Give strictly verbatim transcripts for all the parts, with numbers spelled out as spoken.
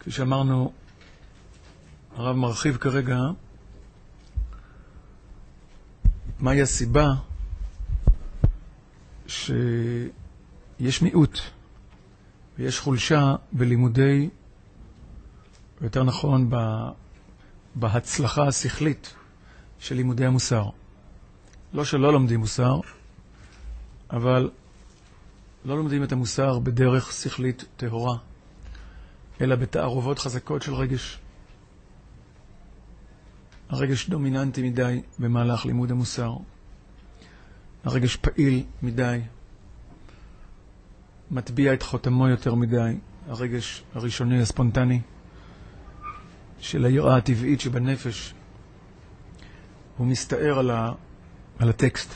כפי שאמרנו, הרב מרחיב כרגע מהי הסיבה שיש מיעוט ויש חולשה בלימודי, יותר נכון בהצלחה השכלית של לימודי המוסר. לא שלא לומדים מוסר, אבל לא לומדים את המוסר בדרך שכלית טהורה, אלא בתערובות חזקות של רגש. הרגש דומיננטי מדי במהלך לימוד המוסר. הרגש פעיל מדי, מטביע את חותמו יותר מדי. הרגש הראשוני, הספונטני, של היראה הטבעית שבנפש, הוא מסתער על, ה... על הטקסט.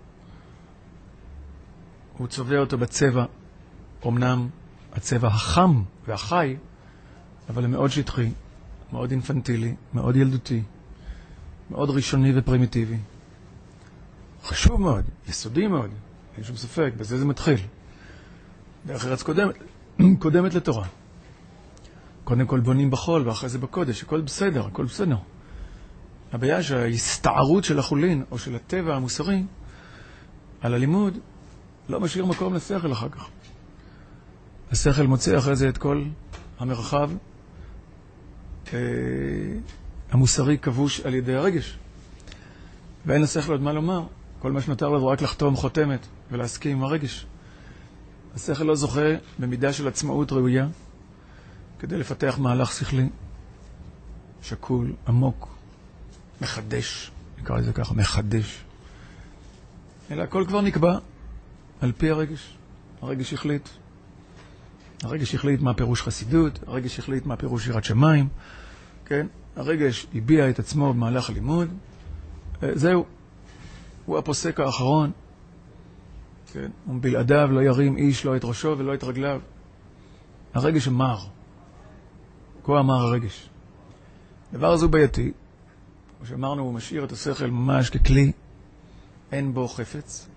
הוא צובע אותו בצבע, אמנם הצבע החם והחי, אבל מאוד שטחי, מאוד אינפנטילי, מאוד ילדותי, מאוד ראשוני ופרימיטיבי. חשוב מאוד, יסודי מאוד, אין שום ספק, בזה זה מתחיל. דרך ארץ קודמת, קודמת לתורה. קודם כל בונים בחול ואחרי זה בקודש, הכל בסדר, הכל בסדר. הבעיה שההסתערות של החולין או של הטבע המוסרי על הלימוד לא משאיר מקום לשכל אחר כך. השכל מוצא אחרי זה את כל המרחב אה, המוסרי כבוש על ידי הרגש. ואין לשכל עוד מה לומר. כל מה שנותר לו רק לחתום חותמת ולהסכים עם הרגש. השכל לא זוכה במידה של עצמאות ראויה כדי לפתח מהלך שכלי שקול, עמוק, מחדש, נקרא לזה ככה, מחדש. אלא הכל כבר נקבע על פי הרגש. הרגש החליט. הרגש החליט מה פירוש חסידות, הרגש החליט מה פירוש שירת שמיים, כן? הרגש הביע את עצמו במהלך הלימוד. זהו, הוא הפוסק האחרון, כן? ובלעדיו לא ירים איש לא את ראשו ולא את רגליו. הרגש אמר, כה אמר הרגש. דבר הזה בעייתי, כמו שאמרנו, הוא משאיר את השכל ממש ככלי, אין בו חפץ.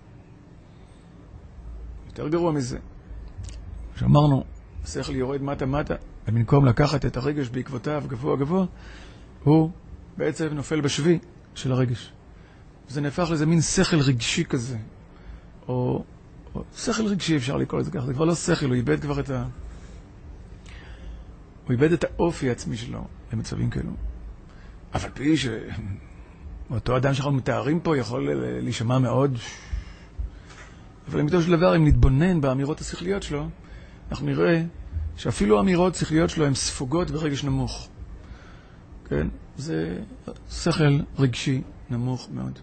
יותר גרוע מזה, שאמרנו, השכל יורד מטה מטה, ובמקום לקחת את הרגש בעקבותיו גבוה גבוה, הוא בעצם נופל בשבי של הרגש. וזה נהפך לזה מין שכל רגשי כזה, או, או שכל רגשי אפשר לקרוא לזה ככה, זה כבר לא שכל, הוא איבד כבר את ה... הוא איבד את האופי העצמי שלו במצבים כאלו. אבל פי שאותו אדם שאנחנו מתארים פה יכול להישמע מאוד, אבל למיתו של דבר, אם נתבונן באמירות השכליות שלו, אנחנו נראה שאפילו האמירות השכליות שלו הן ספוגות ברגש נמוך. כן? זה שכל רגשי נמוך מאוד.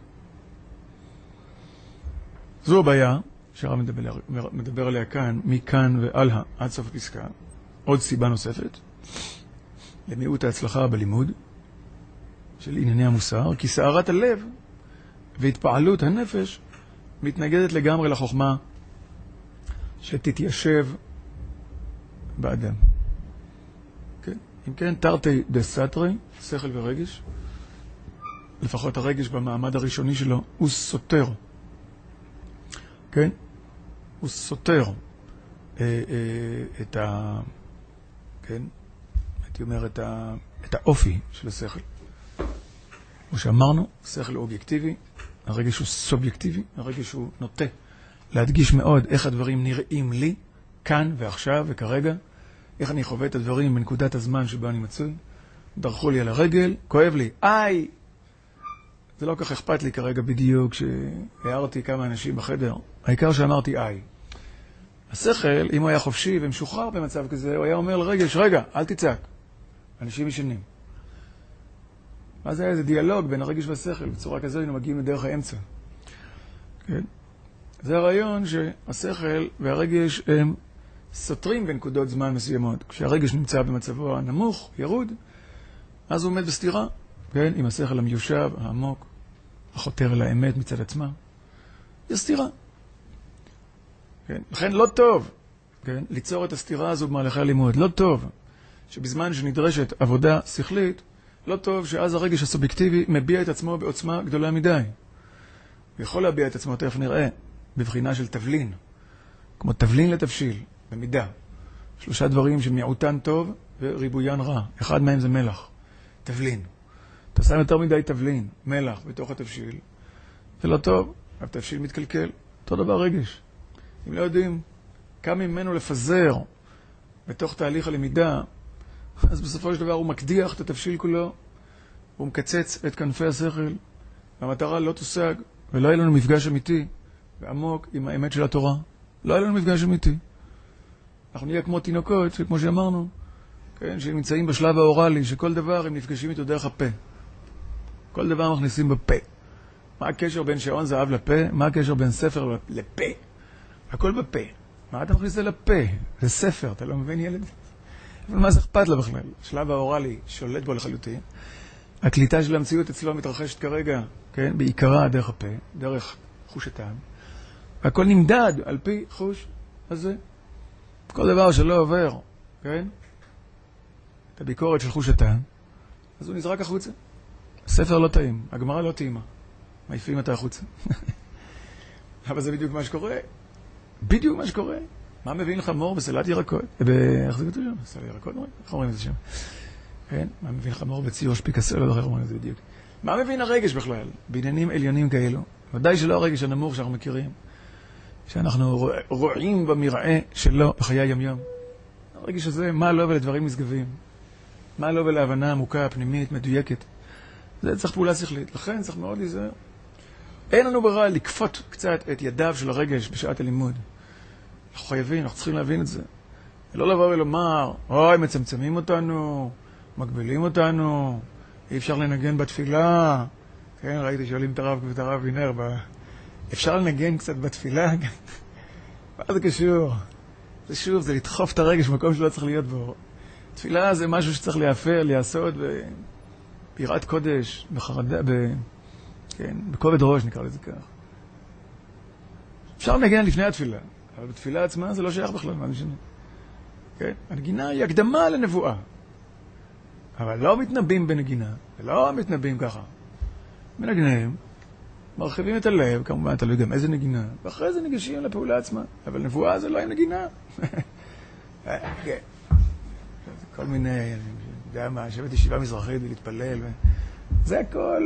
זו הבעיה שהרב מדבר, מדבר עליה כאן, מכאן והלאה עד סוף הפסקה. עוד סיבה נוספת למיעוט ההצלחה בלימוד של ענייני המוסר, כי סערת הלב והתפעלות הנפש מתנגדת לגמרי לחוכמה שתתיישב באדם. כן? אם כן, תרתי דסתרי, שכל ורגש, לפחות הרגש במעמד הראשוני שלו, הוא סותר. כן? הוא סותר אה, אה, את ה... כן? הייתי אומר את, ה... את האופי של השכל. כמו שאמרנו, שכל הוא אובייקטיבי, הרגש הוא סובייקטיבי, הרגש הוא נוטה להדגיש מאוד איך הדברים נראים לי, כאן ועכשיו וכרגע, איך אני חווה את הדברים בנקודת הזמן שבה אני מצוי. דרכו לי על הרגל, כואב לי, איי! זה לא כך אכפת לי כרגע בדיוק שהערתי כמה אנשים בחדר. העיקר שאמרתי איי. השכל, אם הוא היה חופשי ומשוחרר במצב כזה, הוא היה אומר לרגש, רגע, אל תצעק. אנשים ישנים. אז היה איזה דיאלוג בין הרגש והשכל, בצורה כזו היינו מגיעים לדרך האמצע. כן? זה הרעיון שהשכל והרגש הם סותרים בנקודות זמן מסוימות. כשהרגש נמצא במצבו הנמוך, ירוד, אז הוא עומד בסתירה, כן? עם השכל המיושב, העמוק, החותר אל האמת מצד עצמה. יש סתירה. כן? לכן לא טוב, כן? ליצור את הסתירה הזו במהלכי הלימוד. לא טוב שבזמן שנדרשת עבודה שכלית, לא טוב שאז הרגש הסובייקטיבי מביע את עצמו בעוצמה גדולה מדי. הוא יכול להביע את עצמו, תכף נראה, בבחינה של תבלין, כמו תבלין לתבשיל, במידה. שלושה דברים שמיעוטן טוב וריבוין רע. אחד מהם זה מלח, תבלין. אתה שם יותר מדי תבלין, מלח, בתוך התבשיל. זה לא טוב, התבשיל מתקלקל. אותו דבר רגש. אם לא יודעים כמה ממנו לפזר בתוך תהליך הלמידה, אז בסופו של דבר הוא מקדיח את התבשיל כולו, הוא מקצץ את כנפי השכל, והמטרה לא תושג, ולא יהיה לנו מפגש אמיתי ועמוק עם האמת של התורה. לא יהיה לנו מפגש אמיתי. אנחנו נהיה כמו תינוקות, שכמו שאמרנו, כן, שנמצאים בשלב האורלי, שכל דבר הם נפגשים איתו דרך הפה. כל דבר מכניסים בפה. מה הקשר בין שעון זהב לפה? מה הקשר בין ספר לפה? הכל בפה. מה אתה מכניס לפה? זה ספר, אתה לא מבין ילד? אבל מה זה אכפת לה בכלל? שלב האורלי שולט בו לחלוטין. הקליטה של המציאות אצלו מתרחשת כרגע, כן, בעיקרה דרך הפה, דרך חוש הטעם. הכל נמדד על פי חוש הזה. כל דבר שלא עובר, כן, את הביקורת של חוש הטעם, אז הוא נזרק החוצה. הספר לא טעים, הגמרא לא טעימה. מעיפים אותה החוצה. אבל זה בדיוק מה שקורה. בדיוק מה שקורה. מה מבין לך מור בסלט ירקות? איך זה כתוב שם? סלט ירקות? איך אומרים את זה שם? כן? מה מבין לך מור בציור שפיקאסו? לא זוכר אומרים את זה בדיוק. מה מבין הרגש בכלל? בעניינים עליונים כאלו. ודאי שלא הרגש הנמוך שאנחנו מכירים. שאנחנו רואים במראה שלו בחיי היום-יום. הרגש הזה, מה לא ולדברים נשגבים? מה לא ולהבנה עמוקה, פנימית, מדויקת? זה צריך פעולה שכלית. לכן צריך מאוד להיזהר. אין לנו ברירה לקפות קצת את ידיו של הרגש בשעת הלימוד. אנחנו חייבים, אנחנו צריכים להבין את זה. לא לבוא ולומר, אוי, מצמצמים אותנו, מגבילים אותנו, אי אפשר לנגן בתפילה. כן, ראיתי שואלים את הרב ואת הרב וינר, אפשר לנגן קצת בתפילה? מה זה קשור? זה שוב, זה לדחוף את הרגש במקום שלא צריך להיות בו. תפילה זה משהו שצריך להיאפר, להיעשות ביראת קודש, בחרדה, ב... כן, בכובד ראש נקרא לזה כך. אפשר לנגן לפני התפילה, אבל בתפילה עצמה זה לא שייך בכלל, מה משנה. כן? הנגינה היא הקדמה לנבואה. אבל לא מתנבאים בנגינה, ולא מתנבאים ככה. מנגנים, מרחיבים את הלב, כמובן תלוי גם איזה נגינה, ואחרי זה ניגשים לפעולה עצמה. אבל נבואה זה לא עם נגינה. כן. כל מיני, אני יודע מה, שבט ישיבה מזרחית ולהתפלל, זה הכל...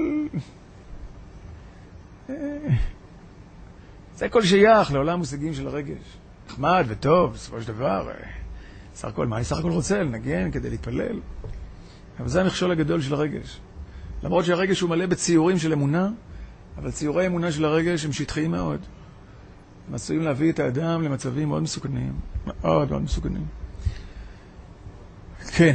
זה הכל שייך לעולם מושגים של הרגש. נחמד וטוב, בסופו של דבר. סך הכל, מה אני סך הכל רוצה? לנגן כדי להתפלל. אבל זה המכשול הגדול של הרגש. למרות שהרגש הוא מלא בציורים של אמונה, אבל ציורי אמונה של הרגש הם שטחיים מאוד. הם עשויים להביא את האדם למצבים מאוד מסוכנים. מאוד מאוד מסוכנים. כן.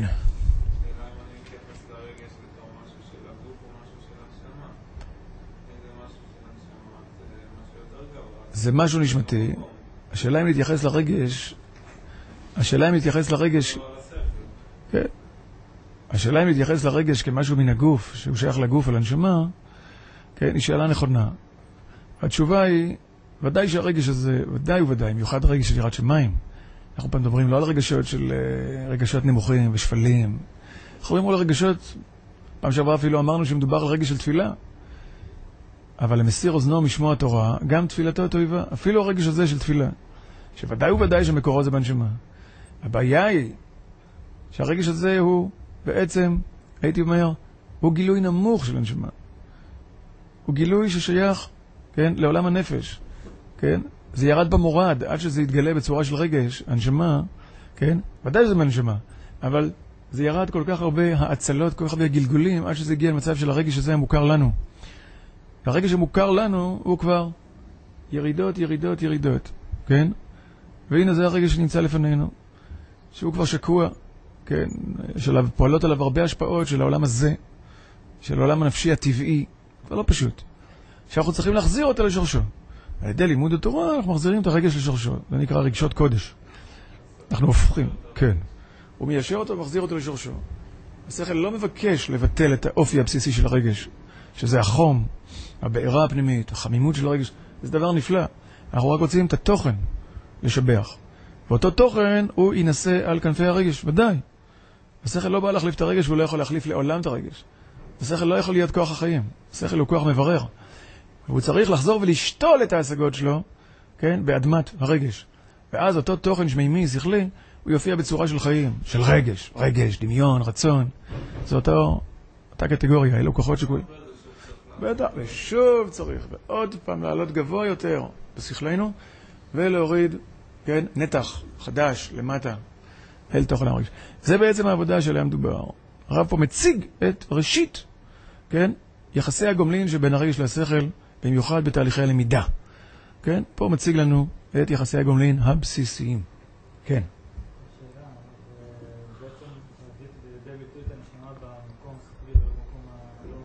זה משהו נשמתי. השאלה אם להתייחס לרגש, השאלה אם להתייחס לרגש, כן. השאלה אם להתייחס לרגש כמשהו מן הגוף, שהוא שייך לגוף על הנשמה, כן, היא שאלה נכונה. התשובה היא, ודאי שהרגש הזה, ודאי וודאי, מיוחד רגש של יראת שמיים. אנחנו פה מדברים לא על רגשות של רגשות נמוכים ושפלים. אנחנו מדברים על רגשות, פעם שעברה אפילו אמרנו שמדובר על רגש של תפילה. אבל למסיר אוזנו משמוע התורה, גם תפילתו תועבה, אפילו הרגש הזה של תפילה, שוודאי וודאי שמקורו זה בנשמה. הבעיה היא שהרגש הזה הוא בעצם, הייתי אומר, הוא גילוי נמוך של הנשמה. הוא גילוי ששייך, כן, לעולם הנפש. כן? זה ירד במורד עד שזה יתגלה בצורה של רגש, הנשמה, כן? ודאי שזה מהנשמה, אבל זה ירד כל כך הרבה העצלות, כל כך הרבה גלגולים, עד שזה הגיע למצב של הרגש הזה המוכר לנו. הרגש המוכר לנו הוא כבר ירידות, ירידות, ירידות, כן? והנה זה הרגש שנמצא לפנינו, שהוא כבר שקוע, כן? של פועלות עליו הרבה השפעות של העולם הזה, של העולם הנפשי הטבעי, כבר לא פשוט. שאנחנו צריכים להחזיר אותה לשורשו. על ידי לימוד התורה אנחנו מחזירים את הרגש לשורשו, זה נקרא רגשות קודש. אנחנו הופכים, כן. הוא מיישר אותו ומחזיר אותו לשורשו. השכל לא מבקש לבטל את האופי הבסיסי של הרגש, שזה החום, הבעירה הפנימית, החמימות של הרגש. זה דבר נפלא. אנחנו רק רוצים את התוכן לשבח. ואותו תוכן הוא ינסה על כנפי הרגש, ודאי. השכל לא בא להחליף את הרגש והוא לא יכול להחליף לעולם את הרגש. השכל לא יכול להיות כוח החיים. השכל הוא כוח מברר. והוא צריך לחזור ולשתול את ההשגות שלו, כן, באדמת הרגש. ואז אותו תוכן שמימי, שכלי, הוא יופיע בצורה של חיים, של רגש, רגש, דמיון, רצון. זה אותו, אותה קטגוריה, אלו כוחות שכול. בטח, ושוב צריך, ועוד פעם לעלות גבוה יותר בשכלנו, ולהוריד, כן, נתח חדש למטה, אל תוך הרגש. זה בעצם העבודה שעליה מדובר. הרב פה מציג את ראשית, כן, יחסי הגומלין שבין הרגש לשכל, במיוחד בתהליכי הלמידה. כן, פה מציג לנו את יחסי הגומלין הבסיסיים. כן. השאלה, בעצם להביא לידי ביטוי את הנשימה במקום שכלי ובמקום הלא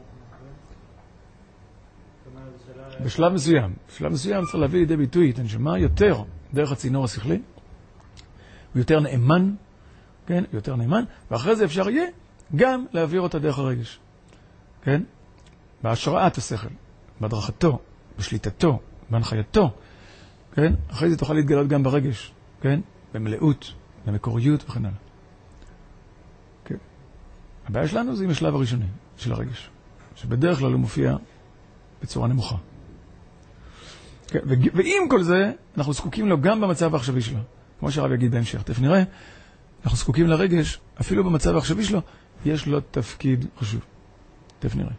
מקום אחר? בשלב מסוים, בשלב מסוים צריך להביא לידי ביטוי את הנשימה יותר דרך הצינור השכלי, הוא יותר נאמן, כן, יותר נאמן, ואחרי זה אפשר יהיה גם להעביר אותה דרך הרגש. כן? בהשראת השכל, בהדרכתו, בשליטתו, בהנחייתו, כן? אחרי זה תוכל להתגלות גם ברגש, כן? במלאות, במקוריות וכן הלאה. כן. הבעיה שלנו זה עם השלב הראשוני של הרגש, שבדרך כלל הוא מופיע בצורה נמוכה. כן? ו- ועם כל זה, אנחנו זקוקים לו גם במצב העכשווי שלו, כמו שהרב יגיד בהמשך. תכף נראה, אנחנו זקוקים לרגש, אפילו במצב העכשווי שלו, יש לו תפקיד חשוב. תכף נראה.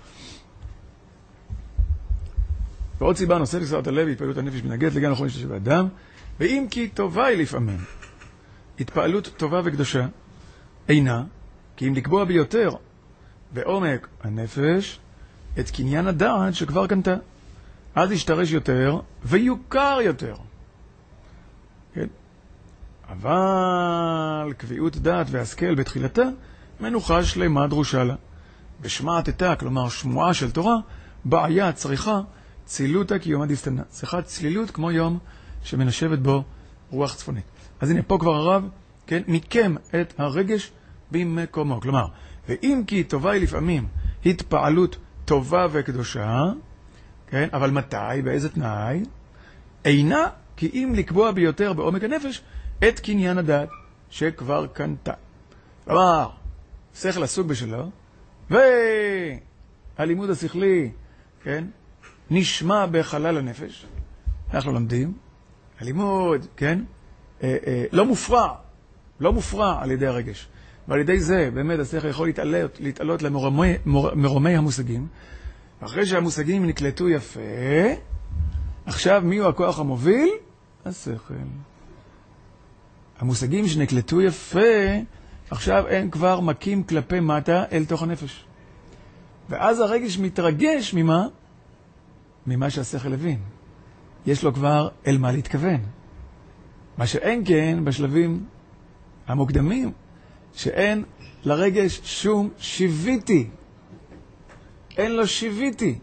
ועוד סיבה נוספת לסערת הלב, התפעלות הנפש מנגדת לגן נכון של האדם, ואם כי טובה היא לפעמים, התפעלות טובה וקדושה, אינה, כי אם לקבוע ביותר, בעומק הנפש, את קניין הדעת שכבר קנתה, אז ישתרש יותר ויוכר יותר. כן? אבל קביעות דעת והשכל בתחילתה, מנוחה שלמה דרושה לה. בשמעת עתה, כלומר שמועה של תורה, בעיה צריכה צילותא כיומא דסתנא. צריכה צלילות כמו יום שמנשבת בו רוח צפונית. אז הנה, פה כבר הרב, כן, מיקם את הרגש במקומו. כלומר, ואם כי טובה היא לפעמים התפעלות טובה וקדושה, כן, אבל מתי, באיזה תנאי? אינה כי אם לקבוע ביותר בעומק הנפש את קניין הדעת שכבר קנתה. כלומר, שכל עסוק בשלו, והלימוד השכלי, כן, נשמע בחלל הנפש. אנחנו לומדים, הלימוד, כן, אה, אה, לא מופרע, לא מופרע על ידי הרגש. ועל ידי זה, באמת, השכל יכול להתעלות, להתעלות למרומי מור, מרומי המושגים. אחרי שהמושגים נקלטו יפה, עכשיו מי הוא הכוח המוביל? השכל. המושגים שנקלטו יפה, עכשיו הם כבר מקים כלפי מטה אל תוך הנפש. ואז הרגש מתרגש ממה? ממה שהשכל הבין. יש לו כבר אל מה להתכוון. מה שאין כן בשלבים המוקדמים, שאין לרגש שום שיוויתי. אין לו שיוויתי.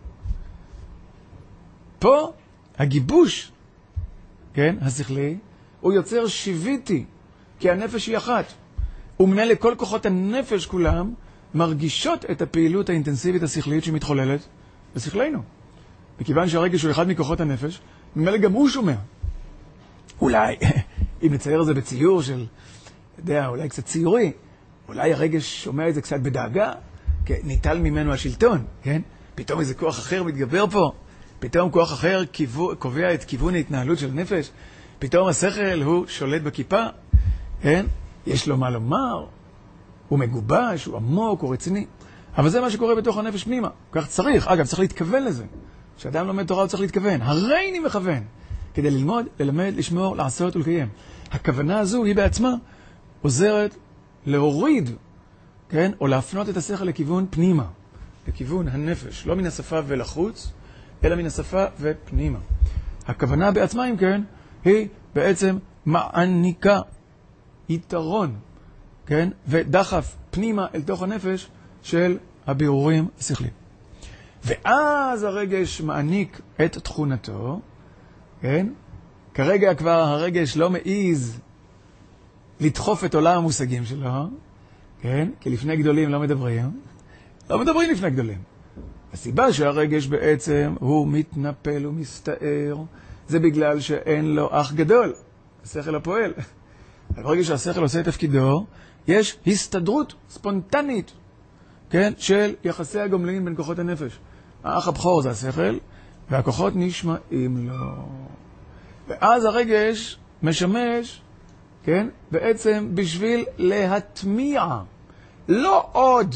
פה הגיבוש, כן, השכלי, הוא יוצר שיוויתי, כי הנפש היא אחת. וממילא כל כוחות הנפש כולם מרגישות את הפעילות האינטנסיבית השכלית שמתחוללת בשכלנו. מכיוון שהרגש הוא אחד מכוחות הנפש, ממילא גם הוא שומע. אולי, אם נצייר את זה בציור של, יודע, אולי קצת ציורי, אולי הרגש שומע את זה קצת בדאגה, כן, ניטל ממנו השלטון, כן? פתאום איזה כוח אחר מתגבר פה, פתאום כוח אחר כיוו, קובע את כיוון ההתנהלות של הנפש, פתאום השכל הוא שולט בכיפה, כן? יש לו מה לומר, הוא מגובש, הוא עמוק, הוא רציני. אבל זה מה שקורה בתוך הנפש פנימה. כך צריך, אגב, צריך להתכוון לזה. כשאדם לומד תורה הוא צריך להתכוון. הרי אני מכוון. כדי ללמוד, ללמד, לשמור, לעשות ולקיים. הכוונה הזו היא בעצמה עוזרת להוריד, כן? או להפנות את השכל לכיוון פנימה. לכיוון הנפש. לא מן השפה ולחוץ, אלא מן השפה ופנימה. הכוונה בעצמה, אם כן, היא בעצם מעניקה יתרון, כן? ודחף פנימה אל תוך הנפש של הבירורים השכליים. ואז הרגש מעניק את תכונתו, כן? כרגע כבר הרגש לא מעיז לדחוף את עולם המושגים שלו, כן? כי לפני גדולים לא מדברים, לא מדברים לפני גדולים. הסיבה שהרגש בעצם הוא מתנפל ומסתער, זה בגלל שאין לו אח גדול, השכל הפועל. אבל ברגע שהשכל עושה את תפקידו, יש הסתדרות ספונטנית, כן, של יחסי הגומלין בין כוחות הנפש. האח הבכור זה השכל, והכוחות נשמעים לו. ואז הרגש משמש כן? בעצם בשביל להטמיע, לא עוד,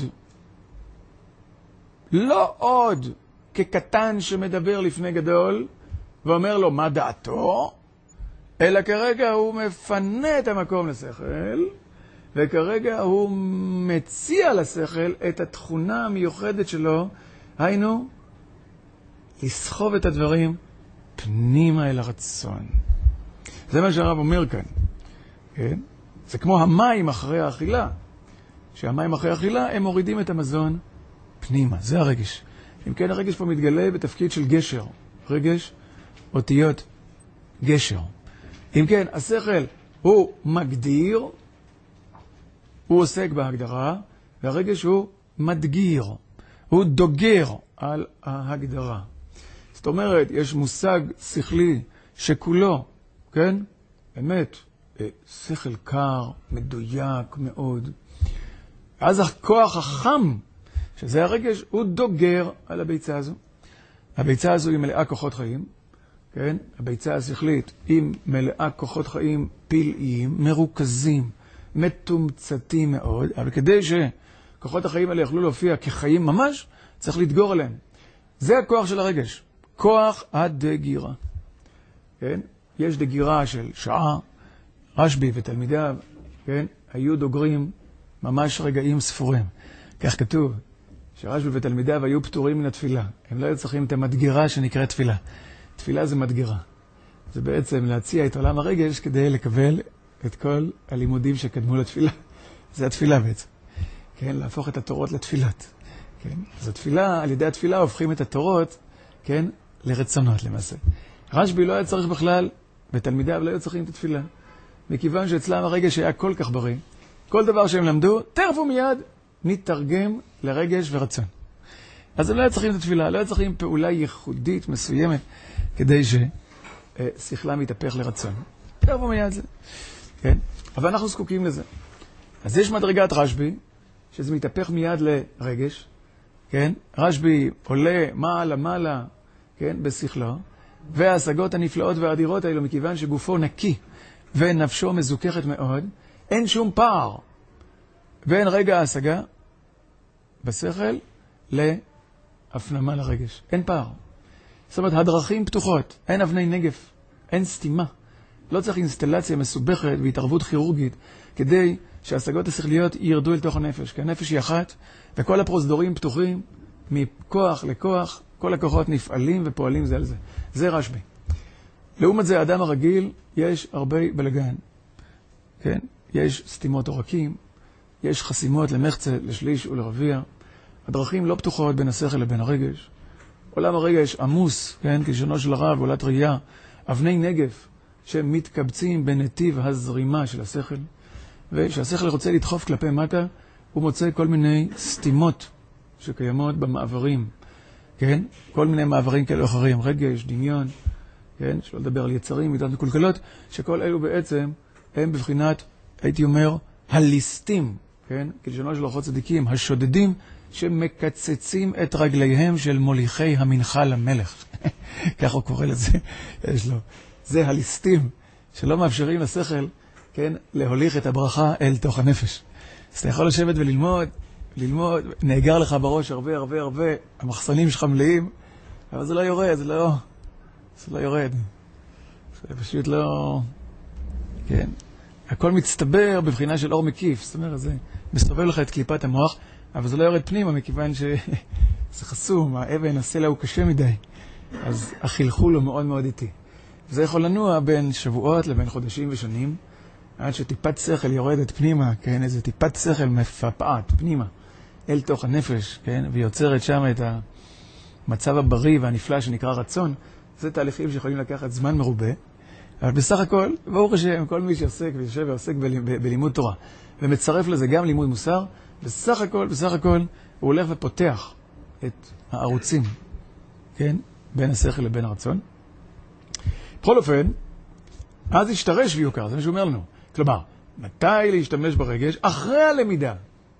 לא עוד כקטן שמדבר לפני גדול ואומר לו מה דעתו, אלא כרגע הוא מפנה את המקום לשכל, וכרגע הוא מציע לשכל את התכונה המיוחדת שלו, היינו, לסחוב את הדברים פנימה אל הרצון. זה מה שהרב אומר כאן. כן? זה כמו המים אחרי האכילה. שהמים אחרי האכילה הם מורידים את המזון פנימה. זה הרגש. אם כן, הרגש פה מתגלה בתפקיד של גשר. רגש, אותיות, גשר. אם כן, השכל הוא מגדיר, הוא עוסק בהגדרה, והרגש הוא מדגיר, הוא דוגר על ההגדרה. זאת אומרת, יש מושג שכלי שכולו, כן? באמת, שכל קר, מדויק מאוד. אז הכוח החם, שזה הרגש, הוא דוגר על הביצה הזו. הביצה הזו היא מלאה כוחות חיים, כן? הביצה השכלית היא מלאה כוחות חיים פלאיים, מרוכזים, מתומצתים מאוד, אבל כדי שכוחות החיים האלה יוכלו להופיע כחיים ממש, צריך לדגור עליהם. זה הכוח של הרגש, כוח הדגירה. כן? יש דגירה של שעה, רשב"י ותלמידיו, כן? היו דוגרים ממש רגעים ספורים. כך כתוב, שרשב"י ותלמידיו היו פטורים מן התפילה. הם לא היו צריכים את המדגירה שנקראת תפילה. תפילה זה מדגירה. זה בעצם להציע את עולם הרגש כדי לקבל את כל הלימודים שקדמו לתפילה. זה התפילה בעצם. כן? להפוך את התורות לתפילת. כן? אז התפילה, על ידי התפילה הופכים את התורות, כן? לרצונות למעשה. רשב"י לא היה צריך בכלל, ותלמידיו לא היו צריכים את התפילה. מכיוון שאצלם הרגש היה כל כך בריא, כל דבר שהם למדו, תכף ומיד נתרגם לרגש ורצון. אז הם לא היו צריכים את התפילה, לא היו צריכים פעולה ייחודית מסוימת, כדי ששכלם יתהפך לרצון. תכף ומיד זה. כן? אבל אנחנו זקוקים לזה. אז יש מדרגת רשב"י, שזה מתהפך מיד לרגש, כן? רשב"י עולה מעלה מעלה, כן? בשכלו, וההשגות הנפלאות והאדירות האלו, מכיוון שגופו נקי ונפשו מזוכחת מאוד, אין שום פער ואין רגע ההשגה בשכל להפנמה לרגש. אין פער. זאת אומרת, הדרכים פתוחות, אין אבני נגף, אין סתימה. לא צריך אינסטלציה מסובכת והתערבות כירורגית כדי שההשגות השכליות ירדו אל תוך הנפש. כי הנפש היא אחת וכל הפרוזדורים פתוחים מכוח לכוח, כל הכוחות נפעלים ופועלים זה על זה. זה רשב"י. לעומת זה, האדם הרגיל יש הרבה בלגן. כן? יש סתימות עורקים, יש חסימות למחצה, לשליש ולרביע. הדרכים לא פתוחות בין השכל לבין הרגש. עולם הרגש עמוס, כן? כלשונו של הרב, עולת ראייה, אבני נגף שמתקבצים בנתיב הזרימה של השכל. ושהשכל רוצה לדחוף כלפי מטה, הוא מוצא כל מיני סתימות שקיימות במעברים. כן? כל מיני מעברים כאלה אחרים, רגש, דמיון, כן? שלא לדבר על יצרים, מידות מקולקלות, שכל אלו בעצם הם בבחינת, הייתי אומר, הליסטים, כן? כלשונו של אורחות צדיקים, השודדים שמקצצים את רגליהם של מוליכי המנחה למלך. כך הוא קורא לזה, יש לו. זה הליסטים שלא מאפשרים לשכל, כן? להוליך את הברכה אל תוך הנפש. אז אתה יכול לשבת וללמוד, ללמוד, נאגר לך בראש הרבה הרבה הרבה, המחסנים שלך מלאים, אבל זה לא יורד, זה לא, זה לא יורד. זה פשוט לא, כן. הכל מצטבר בבחינה של אור מקיף, זאת אומרת, זה מסתובב לך את קליפת המוח, אבל זה לא יורד פנימה, מכיוון שזה חסום, האבן, הסלע הוא קשה מדי, אז החלחול הוא מאוד מאוד איטי. וזה יכול לנוע בין שבועות לבין חודשים ושנים, עד שטיפת שכל יורדת פנימה, כן, איזה טיפת שכל מפפעת פנימה, אל תוך הנפש, כן, ויוצרת שם את המצב הבריא והנפלא שנקרא רצון. זה תהליכים שיכולים לקחת זמן מרובה, אבל בסך הכל, ברוך השם, כל מי שעוסק ויושב ועוסק בלימוד תורה, ומצרף לזה גם לימוד מוסר, בסך הכל, בסך הכל, הוא הולך ופותח את הערוצים, כן, בין השכל לבין הרצון. בכל אופן, אז ישתרש ויוקר, זה מה שהוא אומר לנו. כלומר, מתי להשתמש ברגש? אחרי הלמידה.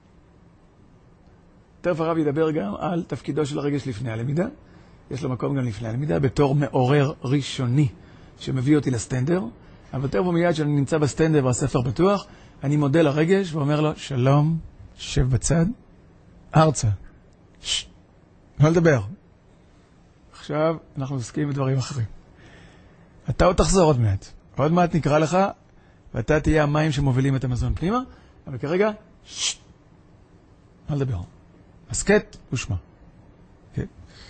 תכף הרב ידבר גם על תפקידו של הרגש לפני הלמידה. יש לו מקום גם לפני הלמידה, בתור מעורר ראשוני שמביא אותי לסטנדר. אבל יותר פה מיד שאני נמצא בסטנדר והספר פתוח, אני מודה לרגש ואומר לו, שלום, שב בצד, ארצה. שש, לא לדבר. עכשיו אנחנו עוסקים בדברים אחרים. אתה עוד תחזור עוד מעט. עוד מעט נקרא לך, ואתה תהיה המים שמובילים את המזון פנימה, אבל כרגע, שש, לא לדבר. הסקט ושמע. כן.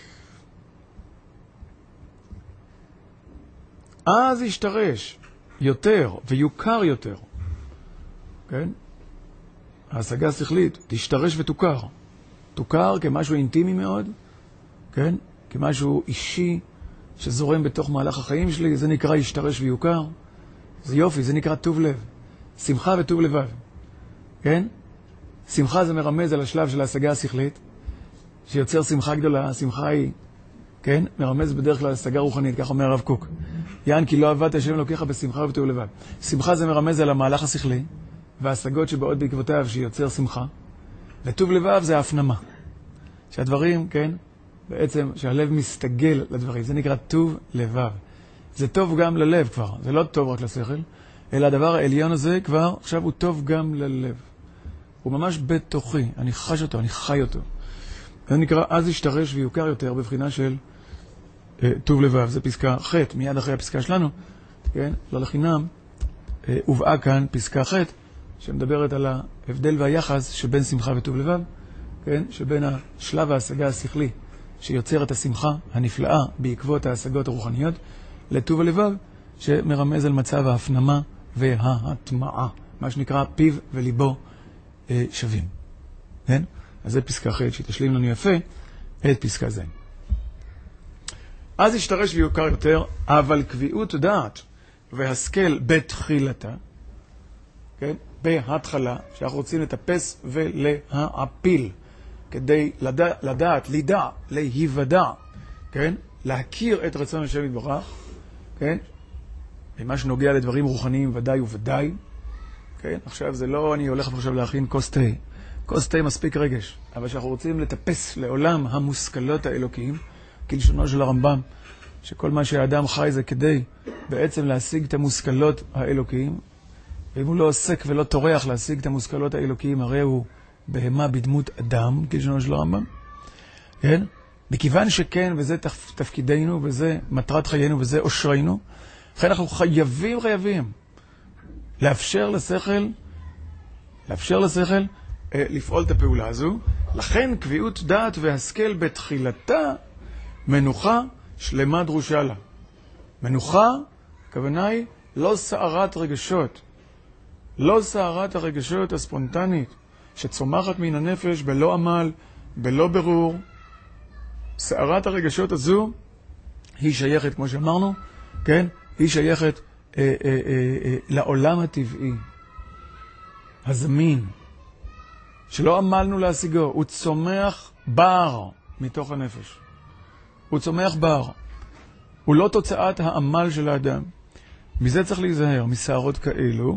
אז ישתרש יותר ויוכר יותר. כן? ההשגה השכלית תשתרש ותוכר. תוכר כמשהו אינטימי מאוד, כן? כמשהו אישי שזורם בתוך מהלך החיים שלי, זה נקרא ישתרש ויוכר. זה יופי, זה נקרא טוב לב. שמחה וטוב לבב. כן? שמחה זה מרמז על השלב של ההשגה השכלית, שיוצר שמחה גדולה. השמחה היא, כן? מרמז בדרך כלל השגה רוחנית, כך אומר הרב קוק. יען כי לא עבדת השם אלוקיך בשמחה וטוב לבב. שמחה זה מרמז על המהלך השכלי, וההשגות שבאות בעקבותיו שיוצר שמחה. וטוב לבב זה ההפנמה. שהדברים, כן? בעצם שהלב מסתגל לדברים. זה נקרא טוב לבב. זה טוב גם ללב כבר. זה לא טוב רק לשכל, אלא הדבר העליון הזה כבר, עכשיו הוא טוב גם ללב. הוא ממש בתוכי. אני חש אותו, אני חי אותו. זה נקרא, אז ישתרש ויוכר יותר בבחינה של אה, טוב לבב. זה פסקה ח' מיד אחרי הפסקה שלנו. כן? לא לחינם. אה, הובאה כאן פסקה ח' שמדברת על ההבדל והיחס שבין שמחה וטוב לבב. כן? שבין השלב ההשגה השכלי שיוצר את השמחה הנפלאה בעקבות ההשגות הרוחניות, לטוב הלבב שמרמז על מצב ההפנמה וההטמעה, מה שנקרא פיו וליבו אה, שווים. כן? אז זה פסקה ח' שתשלים לנו יפה את פסקה ז'. אז ישתרש ויוכר יותר, אבל קביעות דעת והשכל בתחילתה, כן? בהתחלה, שאנחנו רוצים לטפס ולהעפיל, כדי לדע, לדעת, לידע, להיוודע, כן? להכיר את רצון השם יתברך, כן? במה שנוגע לדברים רוחניים ודאי וודאי, כן? עכשיו זה לא, אני הולך עכשיו להכין כוס תה. כוס תה מספיק רגש, אבל שאנחנו רוצים לטפס לעולם המושכלות האלוקיים, כלשונו של הרמב"ם, שכל מה שהאדם חי זה כדי בעצם להשיג את המושכלות האלוקיים, ואם הוא לא עוסק ולא טורח להשיג את המושכלות האלוקיים, הרי הוא בהמה בדמות אדם, כלשונו של הרמב"ם. כן? מכיוון שכן, וזה תפקידנו, וזה מטרת חיינו, וזה אושרנו, לכן אנחנו חייבים, חייבים, לאפשר לשכל, לאפשר לשכל, אה, לפעול את הפעולה הזו. לכן קביעות דעת והשכל בתחילתה, מנוחה שלמה דרושה לה. מנוחה, הכוונה היא, לא סערת רגשות. לא סערת הרגשות הספונטנית, שצומחת מן הנפש בלא עמל, בלא ברור. סערת הרגשות הזו היא שייכת, כמו שאמרנו, כן? היא שייכת אה, אה, אה, אה, לעולם הטבעי, הזמין, שלא עמלנו להשיגו. הוא צומח בר מתוך הנפש. הוא צומח בר. הוא לא תוצאת העמל של האדם. מזה צריך להיזהר, מסערות כאלו,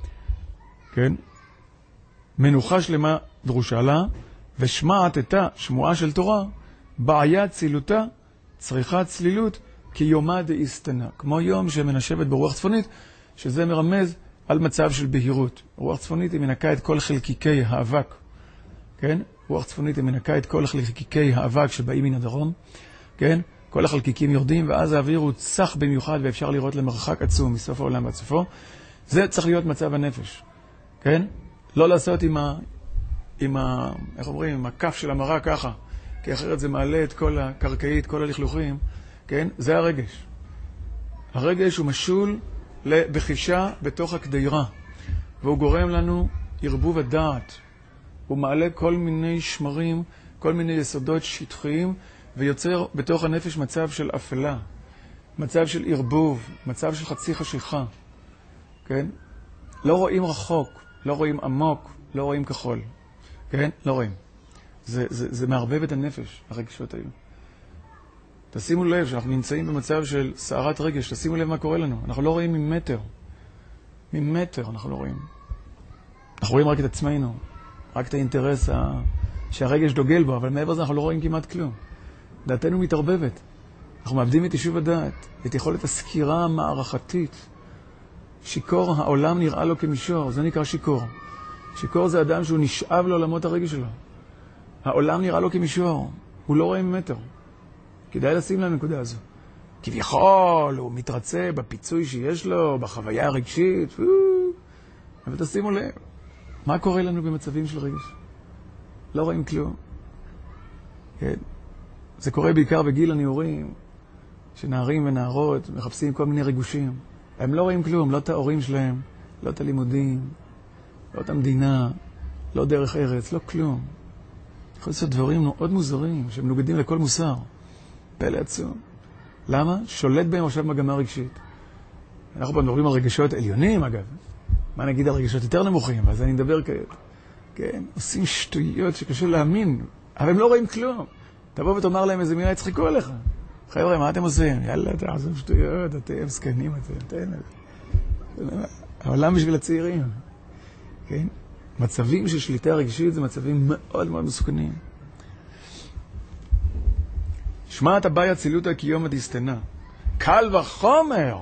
כן? מנוחה שלמה דרושה לה, ושמעת את שמועה של תורה, בעיה צילותה, צריכה צלילות, כי יומה דאיסתנה. כמו יום שמנשבת ברוח צפונית, שזה מרמז על מצב של בהירות. רוח צפונית היא מנקה את כל חלקיקי האבק. כן? רוח צפונית היא מנקה את כל חלקיקי האבק שבאים מן הדרום. כן? כל החלקיקים יורדים, ואז האוויר הוא צח במיוחד, ואפשר לראות למרחק עצום מסוף העולם ועד סופו. זה צריך להיות מצב הנפש. כן? לא לעשות עם ה... עם ה... איך אומרים? עם הכף של המראה ככה. כי אחרת זה מעלה את כל הקרקעית, כל הלכלוכים. כן? זה הרגש. הרגש הוא משול לבחישה בתוך הקדירה. והוא גורם לנו ערבוב הדעת. הוא מעלה כל מיני שמרים, כל מיני יסודות שטחיים, ויוצר בתוך הנפש מצב של אפלה. מצב של ערבוב, מצב של חצי חשיכה. כן? לא רואים רחוק, לא רואים עמוק, לא רואים כחול. כן? לא רואים. זה, זה, זה מערבב את הנפש, הרגשות האלו. תשימו לב שאנחנו נמצאים במצב של סערת רגש, תשימו לב מה קורה לנו. אנחנו לא רואים ממטר. ממטר אנחנו לא רואים. אנחנו רואים רק את עצמנו, רק את האינטרס ה... שהרגש דוגל בו, אבל מעבר לזה אנחנו לא רואים כמעט כלום. דעתנו מתערבבת. אנחנו מאבדים את יישוב הדעת, את יכולת הסקירה המערכתית שיכור, העולם נראה לו כמישור, זה נקרא שיכור. שיכור זה אדם שהוא נשאב לעולמות הרגש שלו. העולם נראה לו כמישור, הוא לא רואה ממטר. כדאי לשים לנקודה הזו. כביכול, הוא מתרצה בפיצוי שיש לו, בחוויה הרגשית, אבל תשימו לב, מה קורה לנו במצבים של רגש? לא רואים כלום. כן. זה קורה בעיקר בגיל הנעורים, שנערים ונערות מחפשים כל מיני ריגושים. הם לא רואים כלום, לא את ההורים שלהם, לא את הלימודים, לא את המדינה, לא דרך ארץ, לא כלום. יכול לעשות דברים מאוד מוזרים, שהם נוגדים לכל מוסר. פלא עצום. למה? שולט בהם עכשיו מגמה רגשית. אנחנו מדברים על רגשות עליונים, אגב. מה נגיד על רגשות יותר נמוכים? אז אני מדבר כעת. כן, עושים שטויות שקשה להאמין, אבל הם לא רואים כלום. תבוא ותאמר להם איזה מילה, יצחקו עליך. חבר'ה, מה אתם עושים? יאללה, תעזוב שטויות, אתם סקנים, אתם, תן. העולם בשביל הצעירים. כן? מצבים של שליטה רגשית זה מצבים מאוד מאוד מסוכנים. שמעת הבאי הצילותא קיומא דסתנא. קל וחומר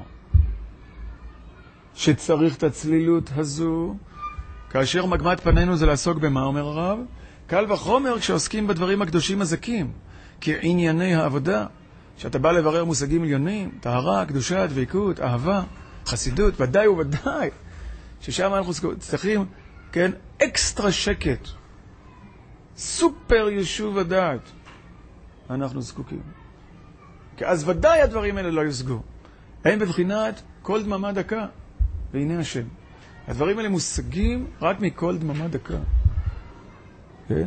שצריך את הצלילות הזו, כאשר מגמת פנינו זה לעסוק במה, אומר הרב? קל וחומר כשעוסקים בדברים הקדושים הזכים, כענייני העבודה, שאתה בא לברר מושגים עליונים, טהרה, קדושה, דבקות, אהבה, חסידות, ודאי וודאי, ששם אנחנו צריכים, כן, אקסטרה שקט, סופר יישוב הדעת, אנחנו זקוקים. כי אז ודאי הדברים האלה לא יושגו. הם בבחינת כל דממה דקה, והנה השם. הדברים האלה מושגים רק מכל דממה דקה. כן?